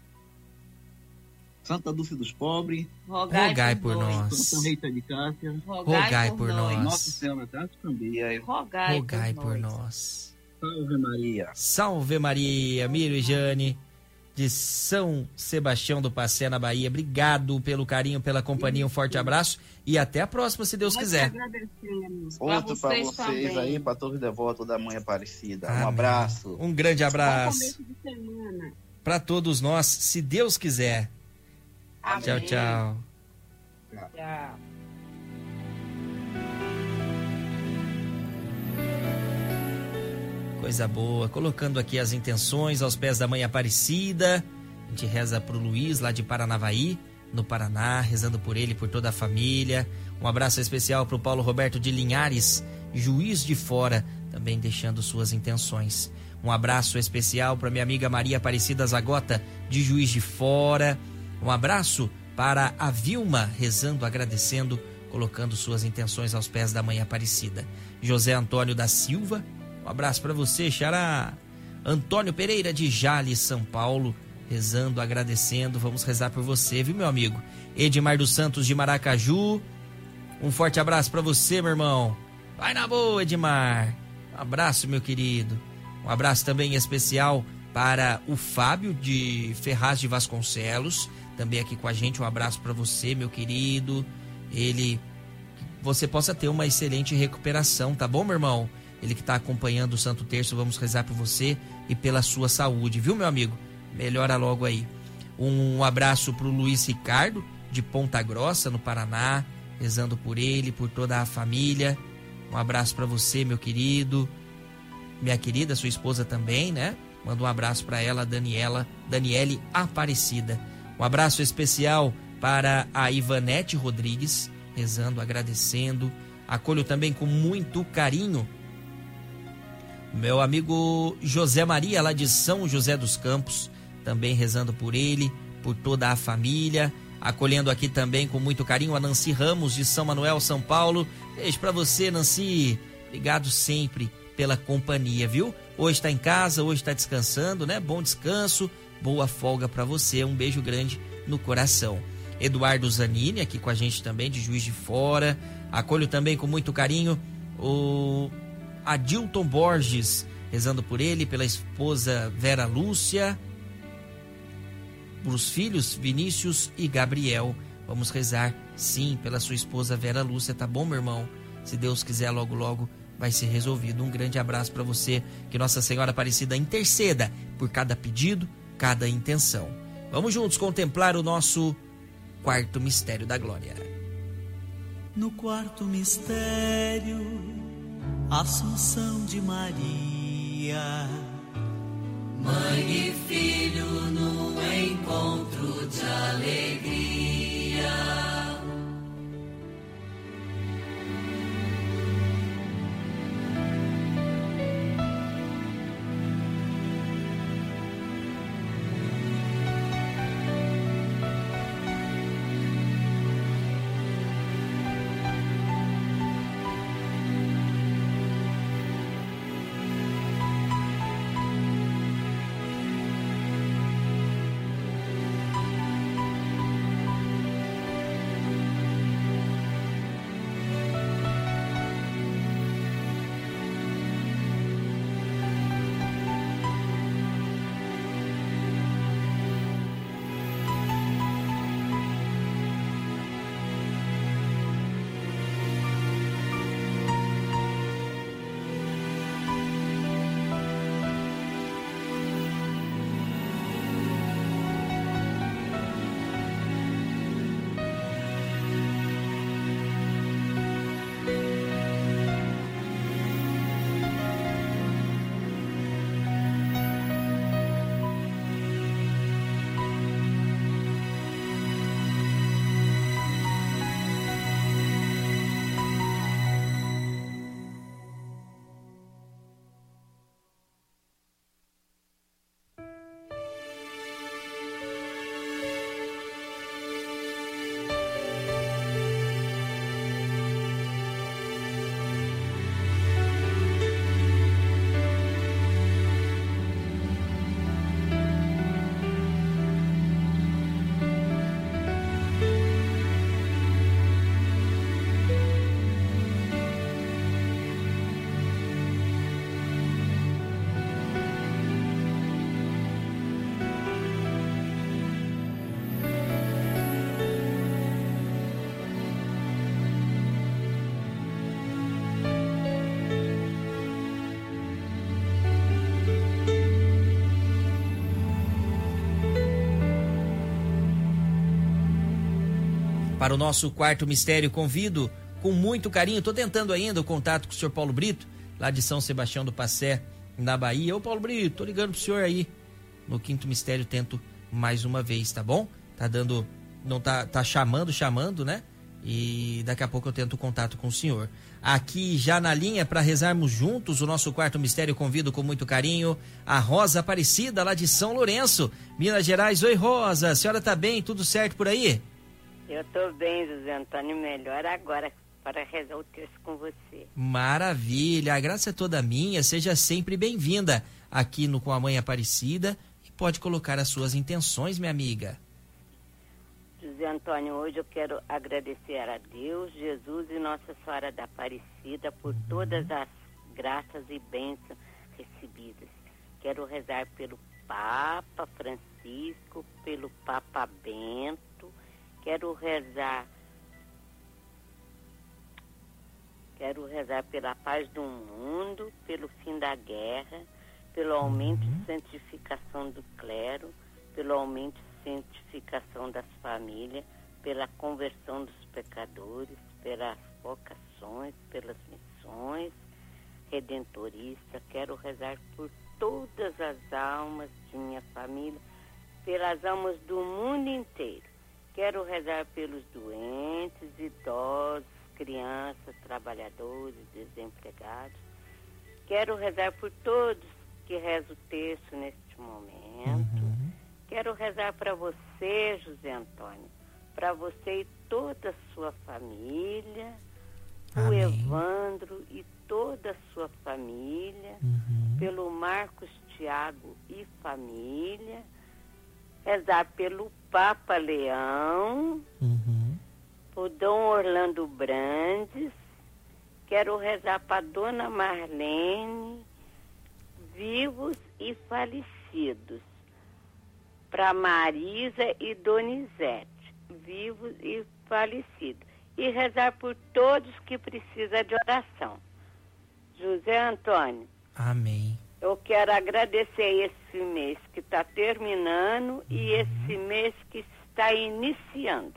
Santa Dulce dos Pobres, rogai, rogai por, por nós. Santa Rita de Cássia, rogai, rogai por, por nós. Nossa Senhora das Candeias, rogai, rogai por, por nós. nós. Salve Maria. Salve Maria, Miro e Jane, de São Sebastião do Passé, na Bahia. Obrigado pelo carinho, pela companhia, um forte abraço e até a próxima, se Deus Nós quiser. Outro para vocês, também. aí, para todos os devotos da Mãe Aparecida. Amém. Um abraço. Um grande abraço Bom começo de semana. para todos nós, se Deus quiser. Amém. Tchau, tchau. Tchau. Coisa boa, colocando aqui as intenções aos pés da Mãe Aparecida. A gente reza pro Luiz, lá de Paranavaí, no Paraná, rezando por ele e por toda a família. Um abraço especial pro Paulo Roberto de Linhares, Juiz de Fora, também deixando suas intenções. Um abraço especial para minha amiga Maria Aparecida Zagota, de Juiz de Fora. Um abraço para a Vilma, rezando, agradecendo, colocando suas intenções aos pés da Mãe Aparecida. José Antônio da Silva, um abraço para você, Xará. Antônio Pereira de Jales, São Paulo, rezando, agradecendo. Vamos rezar por você, viu, meu amigo? Edmar dos Santos de Maracaju, um forte abraço para você, meu irmão. Vai na boa, Edmar. Um abraço, meu querido. Um abraço também especial para o Fábio de Ferraz de Vasconcelos, também aqui com a gente. Um abraço para você, meu querido. Ele, você possa ter uma excelente recuperação, tá bom, meu irmão? Ele que está acompanhando o Santo Terço, vamos rezar por você e pela sua saúde, viu, meu amigo? Melhora logo aí. Um abraço para o Luiz Ricardo, de Ponta Grossa, no Paraná, rezando por ele, por toda a família. Um abraço para você, meu querido. Minha querida, sua esposa também, né? Manda um abraço para ela, Daniela, Daniele Aparecida. Um abraço especial para a Ivanete Rodrigues, rezando, agradecendo. Acolho também com muito carinho meu amigo José Maria, lá de São José dos Campos, também rezando por ele, por toda a família. Acolhendo aqui também com muito carinho a Nancy Ramos, de São Manuel, São Paulo. Beijo pra você, Nancy. Obrigado sempre pela companhia, viu? Hoje tá em casa, hoje tá descansando, né? Bom descanso, boa folga pra você. Um beijo grande no coração. Eduardo Zanini, aqui com a gente também, de Juiz de Fora. Acolho também com muito carinho o Adilton Borges, rezando por ele, pela esposa Vera Lúcia, os filhos Vinícius e Gabriel. Vamos rezar, sim, pela sua esposa Vera Lúcia, tá bom, meu irmão? Se Deus quiser, logo, logo vai ser resolvido. Um grande abraço para você, que Nossa Senhora Aparecida interceda por cada pedido, cada intenção. Vamos juntos contemplar o nosso quarto mistério da glória. No quarto mistério, Assunção de Maria, Mãe e Filho num encontro de alegria. para o nosso quarto mistério. Convido com muito carinho, estou tentando ainda o contato com o senhor Paulo Brito, lá de São Sebastião do Passé, na Bahia. Ô Paulo Brito, tô ligando pro senhor aí. No quinto mistério tento mais uma vez, tá bom? Tá dando, não tá, tá chamando, chamando, né? E daqui a pouco eu tento o contato com o senhor. Aqui já na linha para rezarmos juntos o nosso quarto mistério, convido com muito carinho a Rosa Aparecida, lá de São Lourenço, Minas Gerais. Oi, Rosa, a senhora tá bem? Tudo certo por aí? Eu tô bem, José Antônio, melhor agora para rezar o terço com você. Maravilha, a graça é toda minha, seja sempre bem-vinda aqui no Com a Mãe Aparecida e pode colocar as suas intenções, minha amiga. José Antônio, hoje eu quero agradecer a Deus, Jesus e Nossa Senhora da Aparecida por uhum. todas as graças e bênçãos recebidas. Quero rezar pelo Papa Francisco, pelo Papa Bento, quero rezar, quero rezar pela paz do mundo, pelo fim da guerra, pelo aumento uhum. e santificação do clero, pelo aumento e santificação das famílias, pela conversão dos pecadores, pelas vocações, pelas missões redentoristas. Quero rezar por todas as almas de minha família, pelas almas do mundo inteiro. Quero rezar pelos doentes, idosos, crianças, trabalhadores, desempregados. Quero rezar por todos que rezam o terço neste momento. Uhum. Quero rezar para você, José Antônio, para você e toda a sua família, Amém. O Evandro e toda a sua família, uhum. pelo Marcos Tiago e família, rezar pelo Papa Leão, uhum. por Dom Orlando Brandes, quero rezar para Dona Marlene, vivos e falecidos, para Marisa e Donizete, vivos e falecidos, e rezar por todos que precisam de oração. José Antônio. Amém. Eu quero agradecer esse mês que está terminando uhum. e esse mês que está iniciando.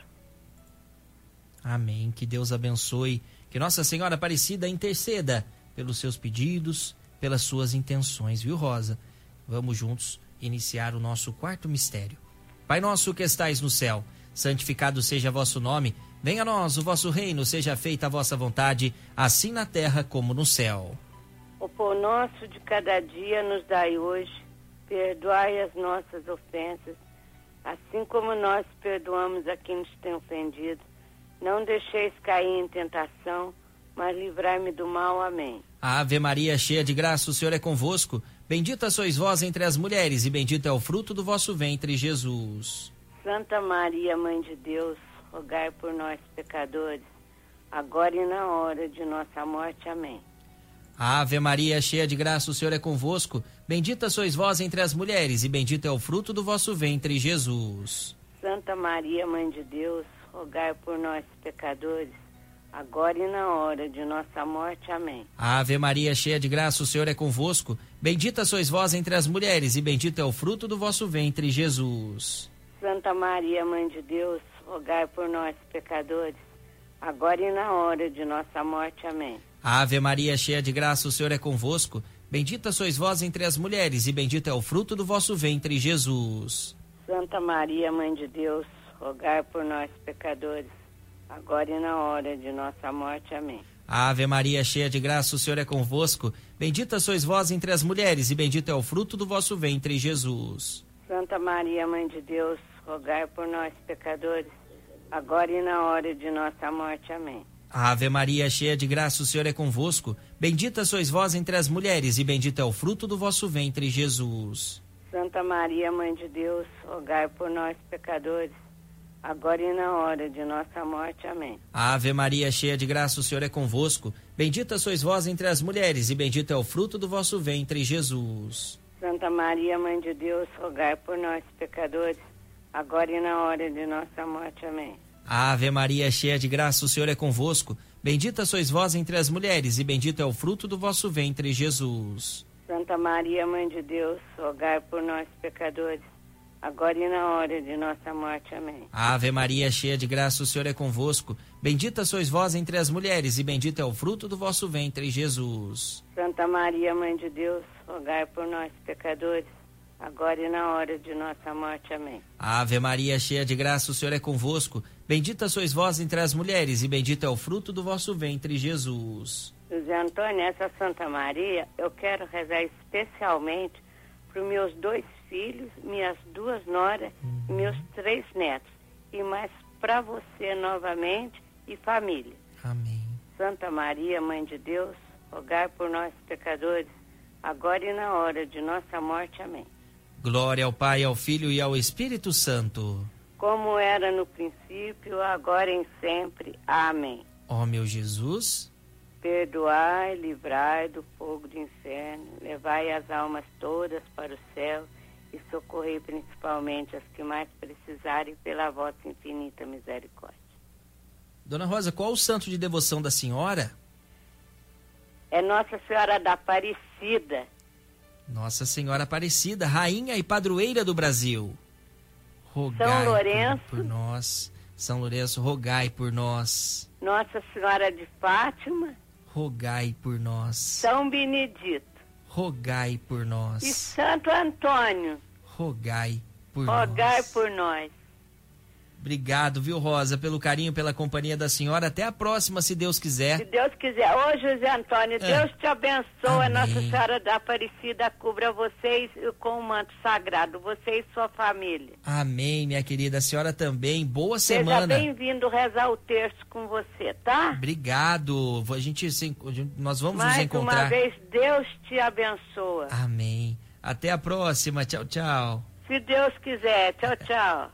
Amém. Que Deus abençoe, que Nossa Senhora Aparecida interceda pelos seus pedidos, pelas suas intenções, viu, Rosa? Vamos juntos iniciar o nosso quarto mistério. Pai nosso que estais no céu, santificado seja vosso nome, venha a nós o vosso reino, seja feita a vossa vontade, assim na terra como no céu. O pão nosso de cada dia nos dai hoje, perdoai as nossas ofensas, assim como nós perdoamos a quem nos tem ofendido. Não deixeis cair em tentação, mas livrai-me do mal. Amém. Ave Maria, cheia de graça, o Senhor é convosco. Bendita sois vós entre as mulheres, e bendito é o fruto do vosso ventre, Jesus. Santa Maria, Mãe de Deus, rogai por nós, pecadores, agora e na hora de nossa morte. Amém. Ave Maria, cheia de graça, o Senhor é convosco. Bendita sois vós entre as mulheres, e bendito é o fruto do vosso ventre, Jesus. Santa Maria, Mãe de Deus, rogai por nós, pecadores, agora e na hora de nossa morte. Amém. Ave Maria, cheia de graça, o Senhor é convosco. Bendita sois vós entre as mulheres, e bendito é o fruto do vosso ventre, Jesus. Santa Maria, Mãe de Deus, rogai por nós, pecadores, agora e na hora de nossa morte. Amém. Ave Maria, cheia de graça, o Senhor é convosco. Bendita sois vós entre as mulheres, e bendito é o fruto do vosso ventre, Jesus. Santa Maria, Mãe de Deus, rogai por nós, pecadores, agora e na hora de nossa morte. Amém. Ave Maria, cheia de graça, o Senhor é convosco. Bendita sois vós entre as mulheres, e bendito é o fruto do vosso ventre, Jesus. Santa Maria, Mãe de Deus, rogai por nós, pecadores, agora e na hora de nossa morte. Amém. Ave Maria, cheia de graça, o Senhor é convosco. Bendita sois vós entre as mulheres, e bendito é o fruto do vosso ventre, Jesus. Santa Maria, Mãe de Deus, rogai por nós, pecadores, agora e na hora de nossa morte. Amém. Ave Maria, cheia de graça, o Senhor é convosco. Bendita sois vós entre as mulheres, e bendito é o fruto do vosso ventre, Jesus. Santa Maria, Mãe de Deus, rogai por nós, pecadores, agora e na hora de nossa morte. Amém. Ave Maria, cheia de graça, o Senhor é convosco. Bendita sois vós entre as mulheres, e bendito é o fruto do vosso ventre, Jesus. Santa Maria, Mãe de Deus, rogai por nós, pecadores, agora e na hora de nossa morte. Amém. Ave Maria, cheia de graça, o Senhor é convosco. Bendita sois vós entre as mulheres, e bendito é o fruto do vosso ventre, Jesus. Santa Maria, Mãe de Deus, rogai por nós, pecadores, agora e na hora de nossa morte. Amém. Ave Maria, cheia de graça, o Senhor é convosco. Bendita sois vós entre as mulheres, e bendito é o fruto do vosso ventre, Jesus. José Antônio, essa Santa Maria, eu quero rezar especialmente para os meus dois filhos, minhas duas noras e meus três netos. E mais para você novamente e família. Amém. Santa Maria, Mãe de Deus, rogai por nós, pecadores, agora e na hora de nossa morte. Amém. Glória ao Pai, ao Filho e ao Espírito Santo. Como era no princípio, agora e sempre. Amém. Ó meu Jesus, perdoai, livrai do fogo do inferno, levai as almas todas para o céu e socorrei principalmente as que mais precisarem pela vossa infinita misericórdia. Dona Rosa, qual o santo de devoção da senhora? É Nossa Senhora da Aparecida. Nossa Senhora Aparecida, rainha e padroeira do Brasil. Rogai São Lourenço, por, por nós. São Lourenço, rogai por nós. Nossa Senhora de Fátima, rogai por nós. São Benedito, rogai por nós. E Santo Antônio, rogai por rogai nós. Rogai por nós. Obrigado, viu, Rosa, pelo carinho, pela companhia da senhora. Até a próxima, se Deus quiser. Se Deus quiser. Ô, José Antônio, é. Deus te abençoe. Amém. Nossa Senhora da Aparecida cubra vocês com o manto sagrado, você e sua família. Amém, minha querida. A senhora também. Boa Seja semana. Seja bem-vindo rezar o terço com você, tá? Obrigado. A gente, nós vamos Mais nos encontrar. Mais uma vez, Deus te abençoa. Amém. Até a próxima. Tchau, tchau. Se Deus quiser. Tchau, tchau.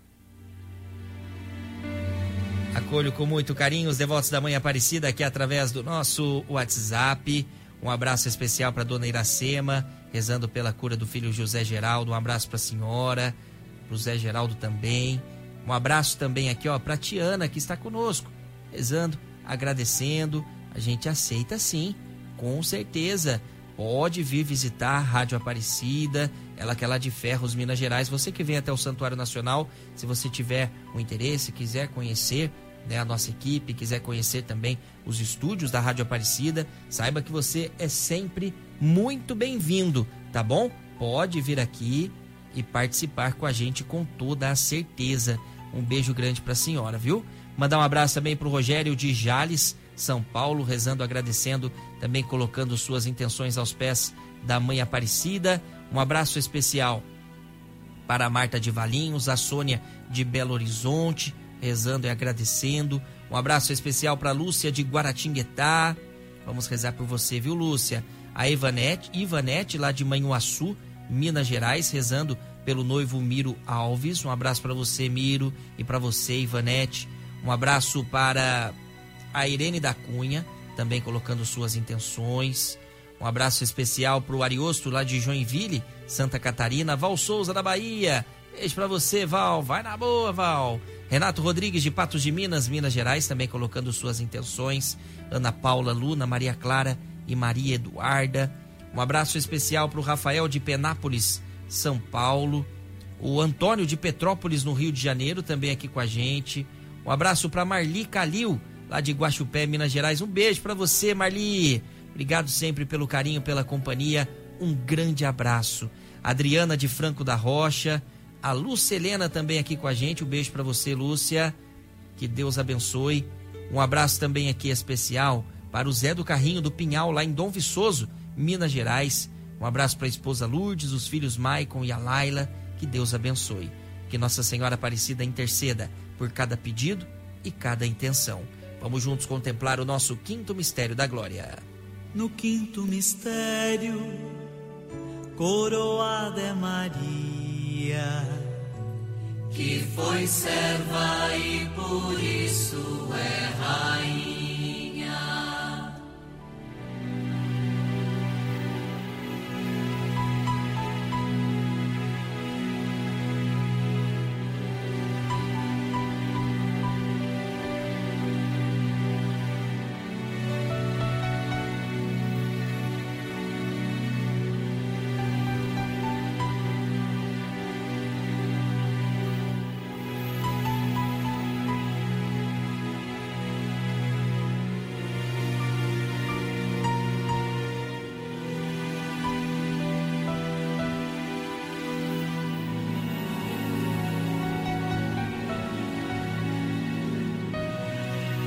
Acolho com muito carinho os devotos da Mãe Aparecida aqui através do nosso WhatsApp. Um abraço especial para Dona Iracema, rezando pela cura do filho José Geraldo. Um abraço para a senhora, para o Zé Geraldo também. Um abraço também aqui, ó, para a Tiana, que está conosco, rezando, agradecendo. A gente aceita sim, com certeza. Pode vir visitar a Rádio Aparecida, ela que é lá de Ferros, Minas Gerais. Você que vem até o Santuário Nacional, se você tiver um interesse, quiser conhecer, né, a nossa equipe, quiser conhecer também os estúdios da Rádio Aparecida, saiba que você é sempre muito bem-vindo, tá bom? Pode vir aqui e participar com a gente com toda a certeza. Um beijo grande para a senhora, viu? Mandar um abraço também para o Rogério de Jales, São Paulo, rezando, agradecendo, também colocando suas intenções aos pés da Mãe Aparecida. Um abraço especial para a Marta de Valinhos, a Sônia de Belo Horizonte, rezando e agradecendo. Um abraço especial para a Lúcia de Guaratinguetá. Vamos rezar por você, viu, Lúcia? A Ivanete, Ivanete lá de Manhuaçu, Minas Gerais, rezando pelo noivo Miro Alves. Um abraço para você, Miro, e para você, Ivanete. Um abraço para a Irene da Cunha, também colocando suas intenções. Um abraço especial para o Ariosto lá de Joinville, Santa Catarina. Val Souza da Bahia, beijo para você, Val, vai na boa, Val. Renato Rodrigues de Patos de Minas, Minas Gerais, também colocando suas intenções. Ana Paula Luna, Maria Clara e Maria Eduarda. Um abraço especial para o Rafael de Penápolis, São Paulo. O Antônio de Petrópolis, no Rio de Janeiro, também aqui com a gente. Um abraço para Marli Calil, lá de Guaxupé, Minas Gerais. Um beijo para você, Marli. Obrigado sempre pelo carinho, pela companhia. Um grande abraço. Adriana de Franco da Rocha. A Lúcia Helena também aqui com a gente. Um beijo para você, Lúcia. Que Deus abençoe. Um abraço também aqui especial para o Zé do Carrinho do Pinhal, lá em Dom Viçoso, Minas Gerais. Um abraço para a esposa Lourdes, os filhos Maicon e a Laila. Que Deus abençoe. Que Nossa Senhora Aparecida interceda por cada pedido e cada intenção. Vamos juntos contemplar o nosso quinto mistério da glória. No quinto mistério, coroada é Maria, que foi serva e por isso é rainha.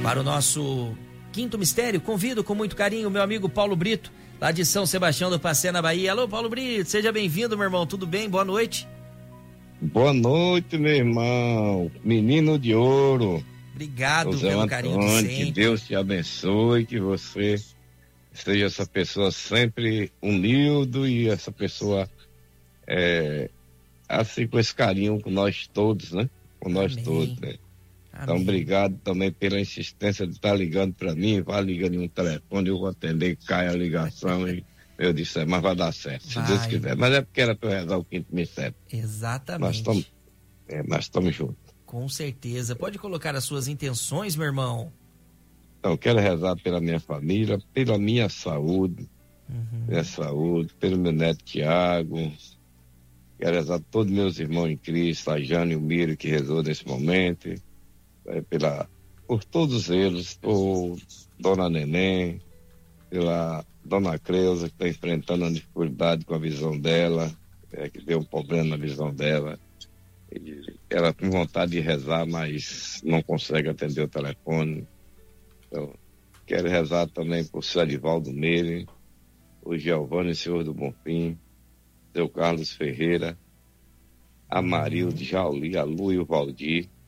Para o nosso quinto mistério, convido com muito carinho o meu amigo Paulo Brito, lá de São Sebastião do Passé, na Bahia. Alô, Paulo Brito, seja bem-vindo, meu irmão. Tudo bem? Boa noite. Boa noite, meu irmão. Menino de ouro. Obrigado José pelo Antônio, carinho de sempre. que Deus te abençoe, que você seja essa pessoa sempre humilde e essa pessoa é, assim com esse carinho com nós todos, né? Com nós Amém. todos, né? Então, Amém. obrigado também pela insistência de estar ligando para mim, vai ligando em um telefone, eu vou atender, cai a ligação e eu disse, é, mas vai dar certo, se Vai. Deus quiser. Mas é porque era para eu rezar o quinto mistério. Exatamente. Nós estamos é, nós estamos juntos. Com certeza. Pode colocar as suas intenções, meu irmão? Então, eu quero rezar pela minha família, pela minha saúde, Uhum. minha saúde, pelo meu neto Tiago. Quero rezar por todos meus irmãos em Cristo, a Jane e o Miro que rezou nesse momento, é, pela, por todos eles, por Dona Neném, pela Dona Creuza, que está enfrentando a dificuldade com a visão dela, é, que deu um problema na visão dela. E ela tem vontade de rezar, mas não consegue atender o telefone. Então, quero rezar também por Sadivaldo Meire, o Giovanni Senhor do Bonfim, seu Carlos Ferreira, a Marilde Jauli, a Lu e o Valdir,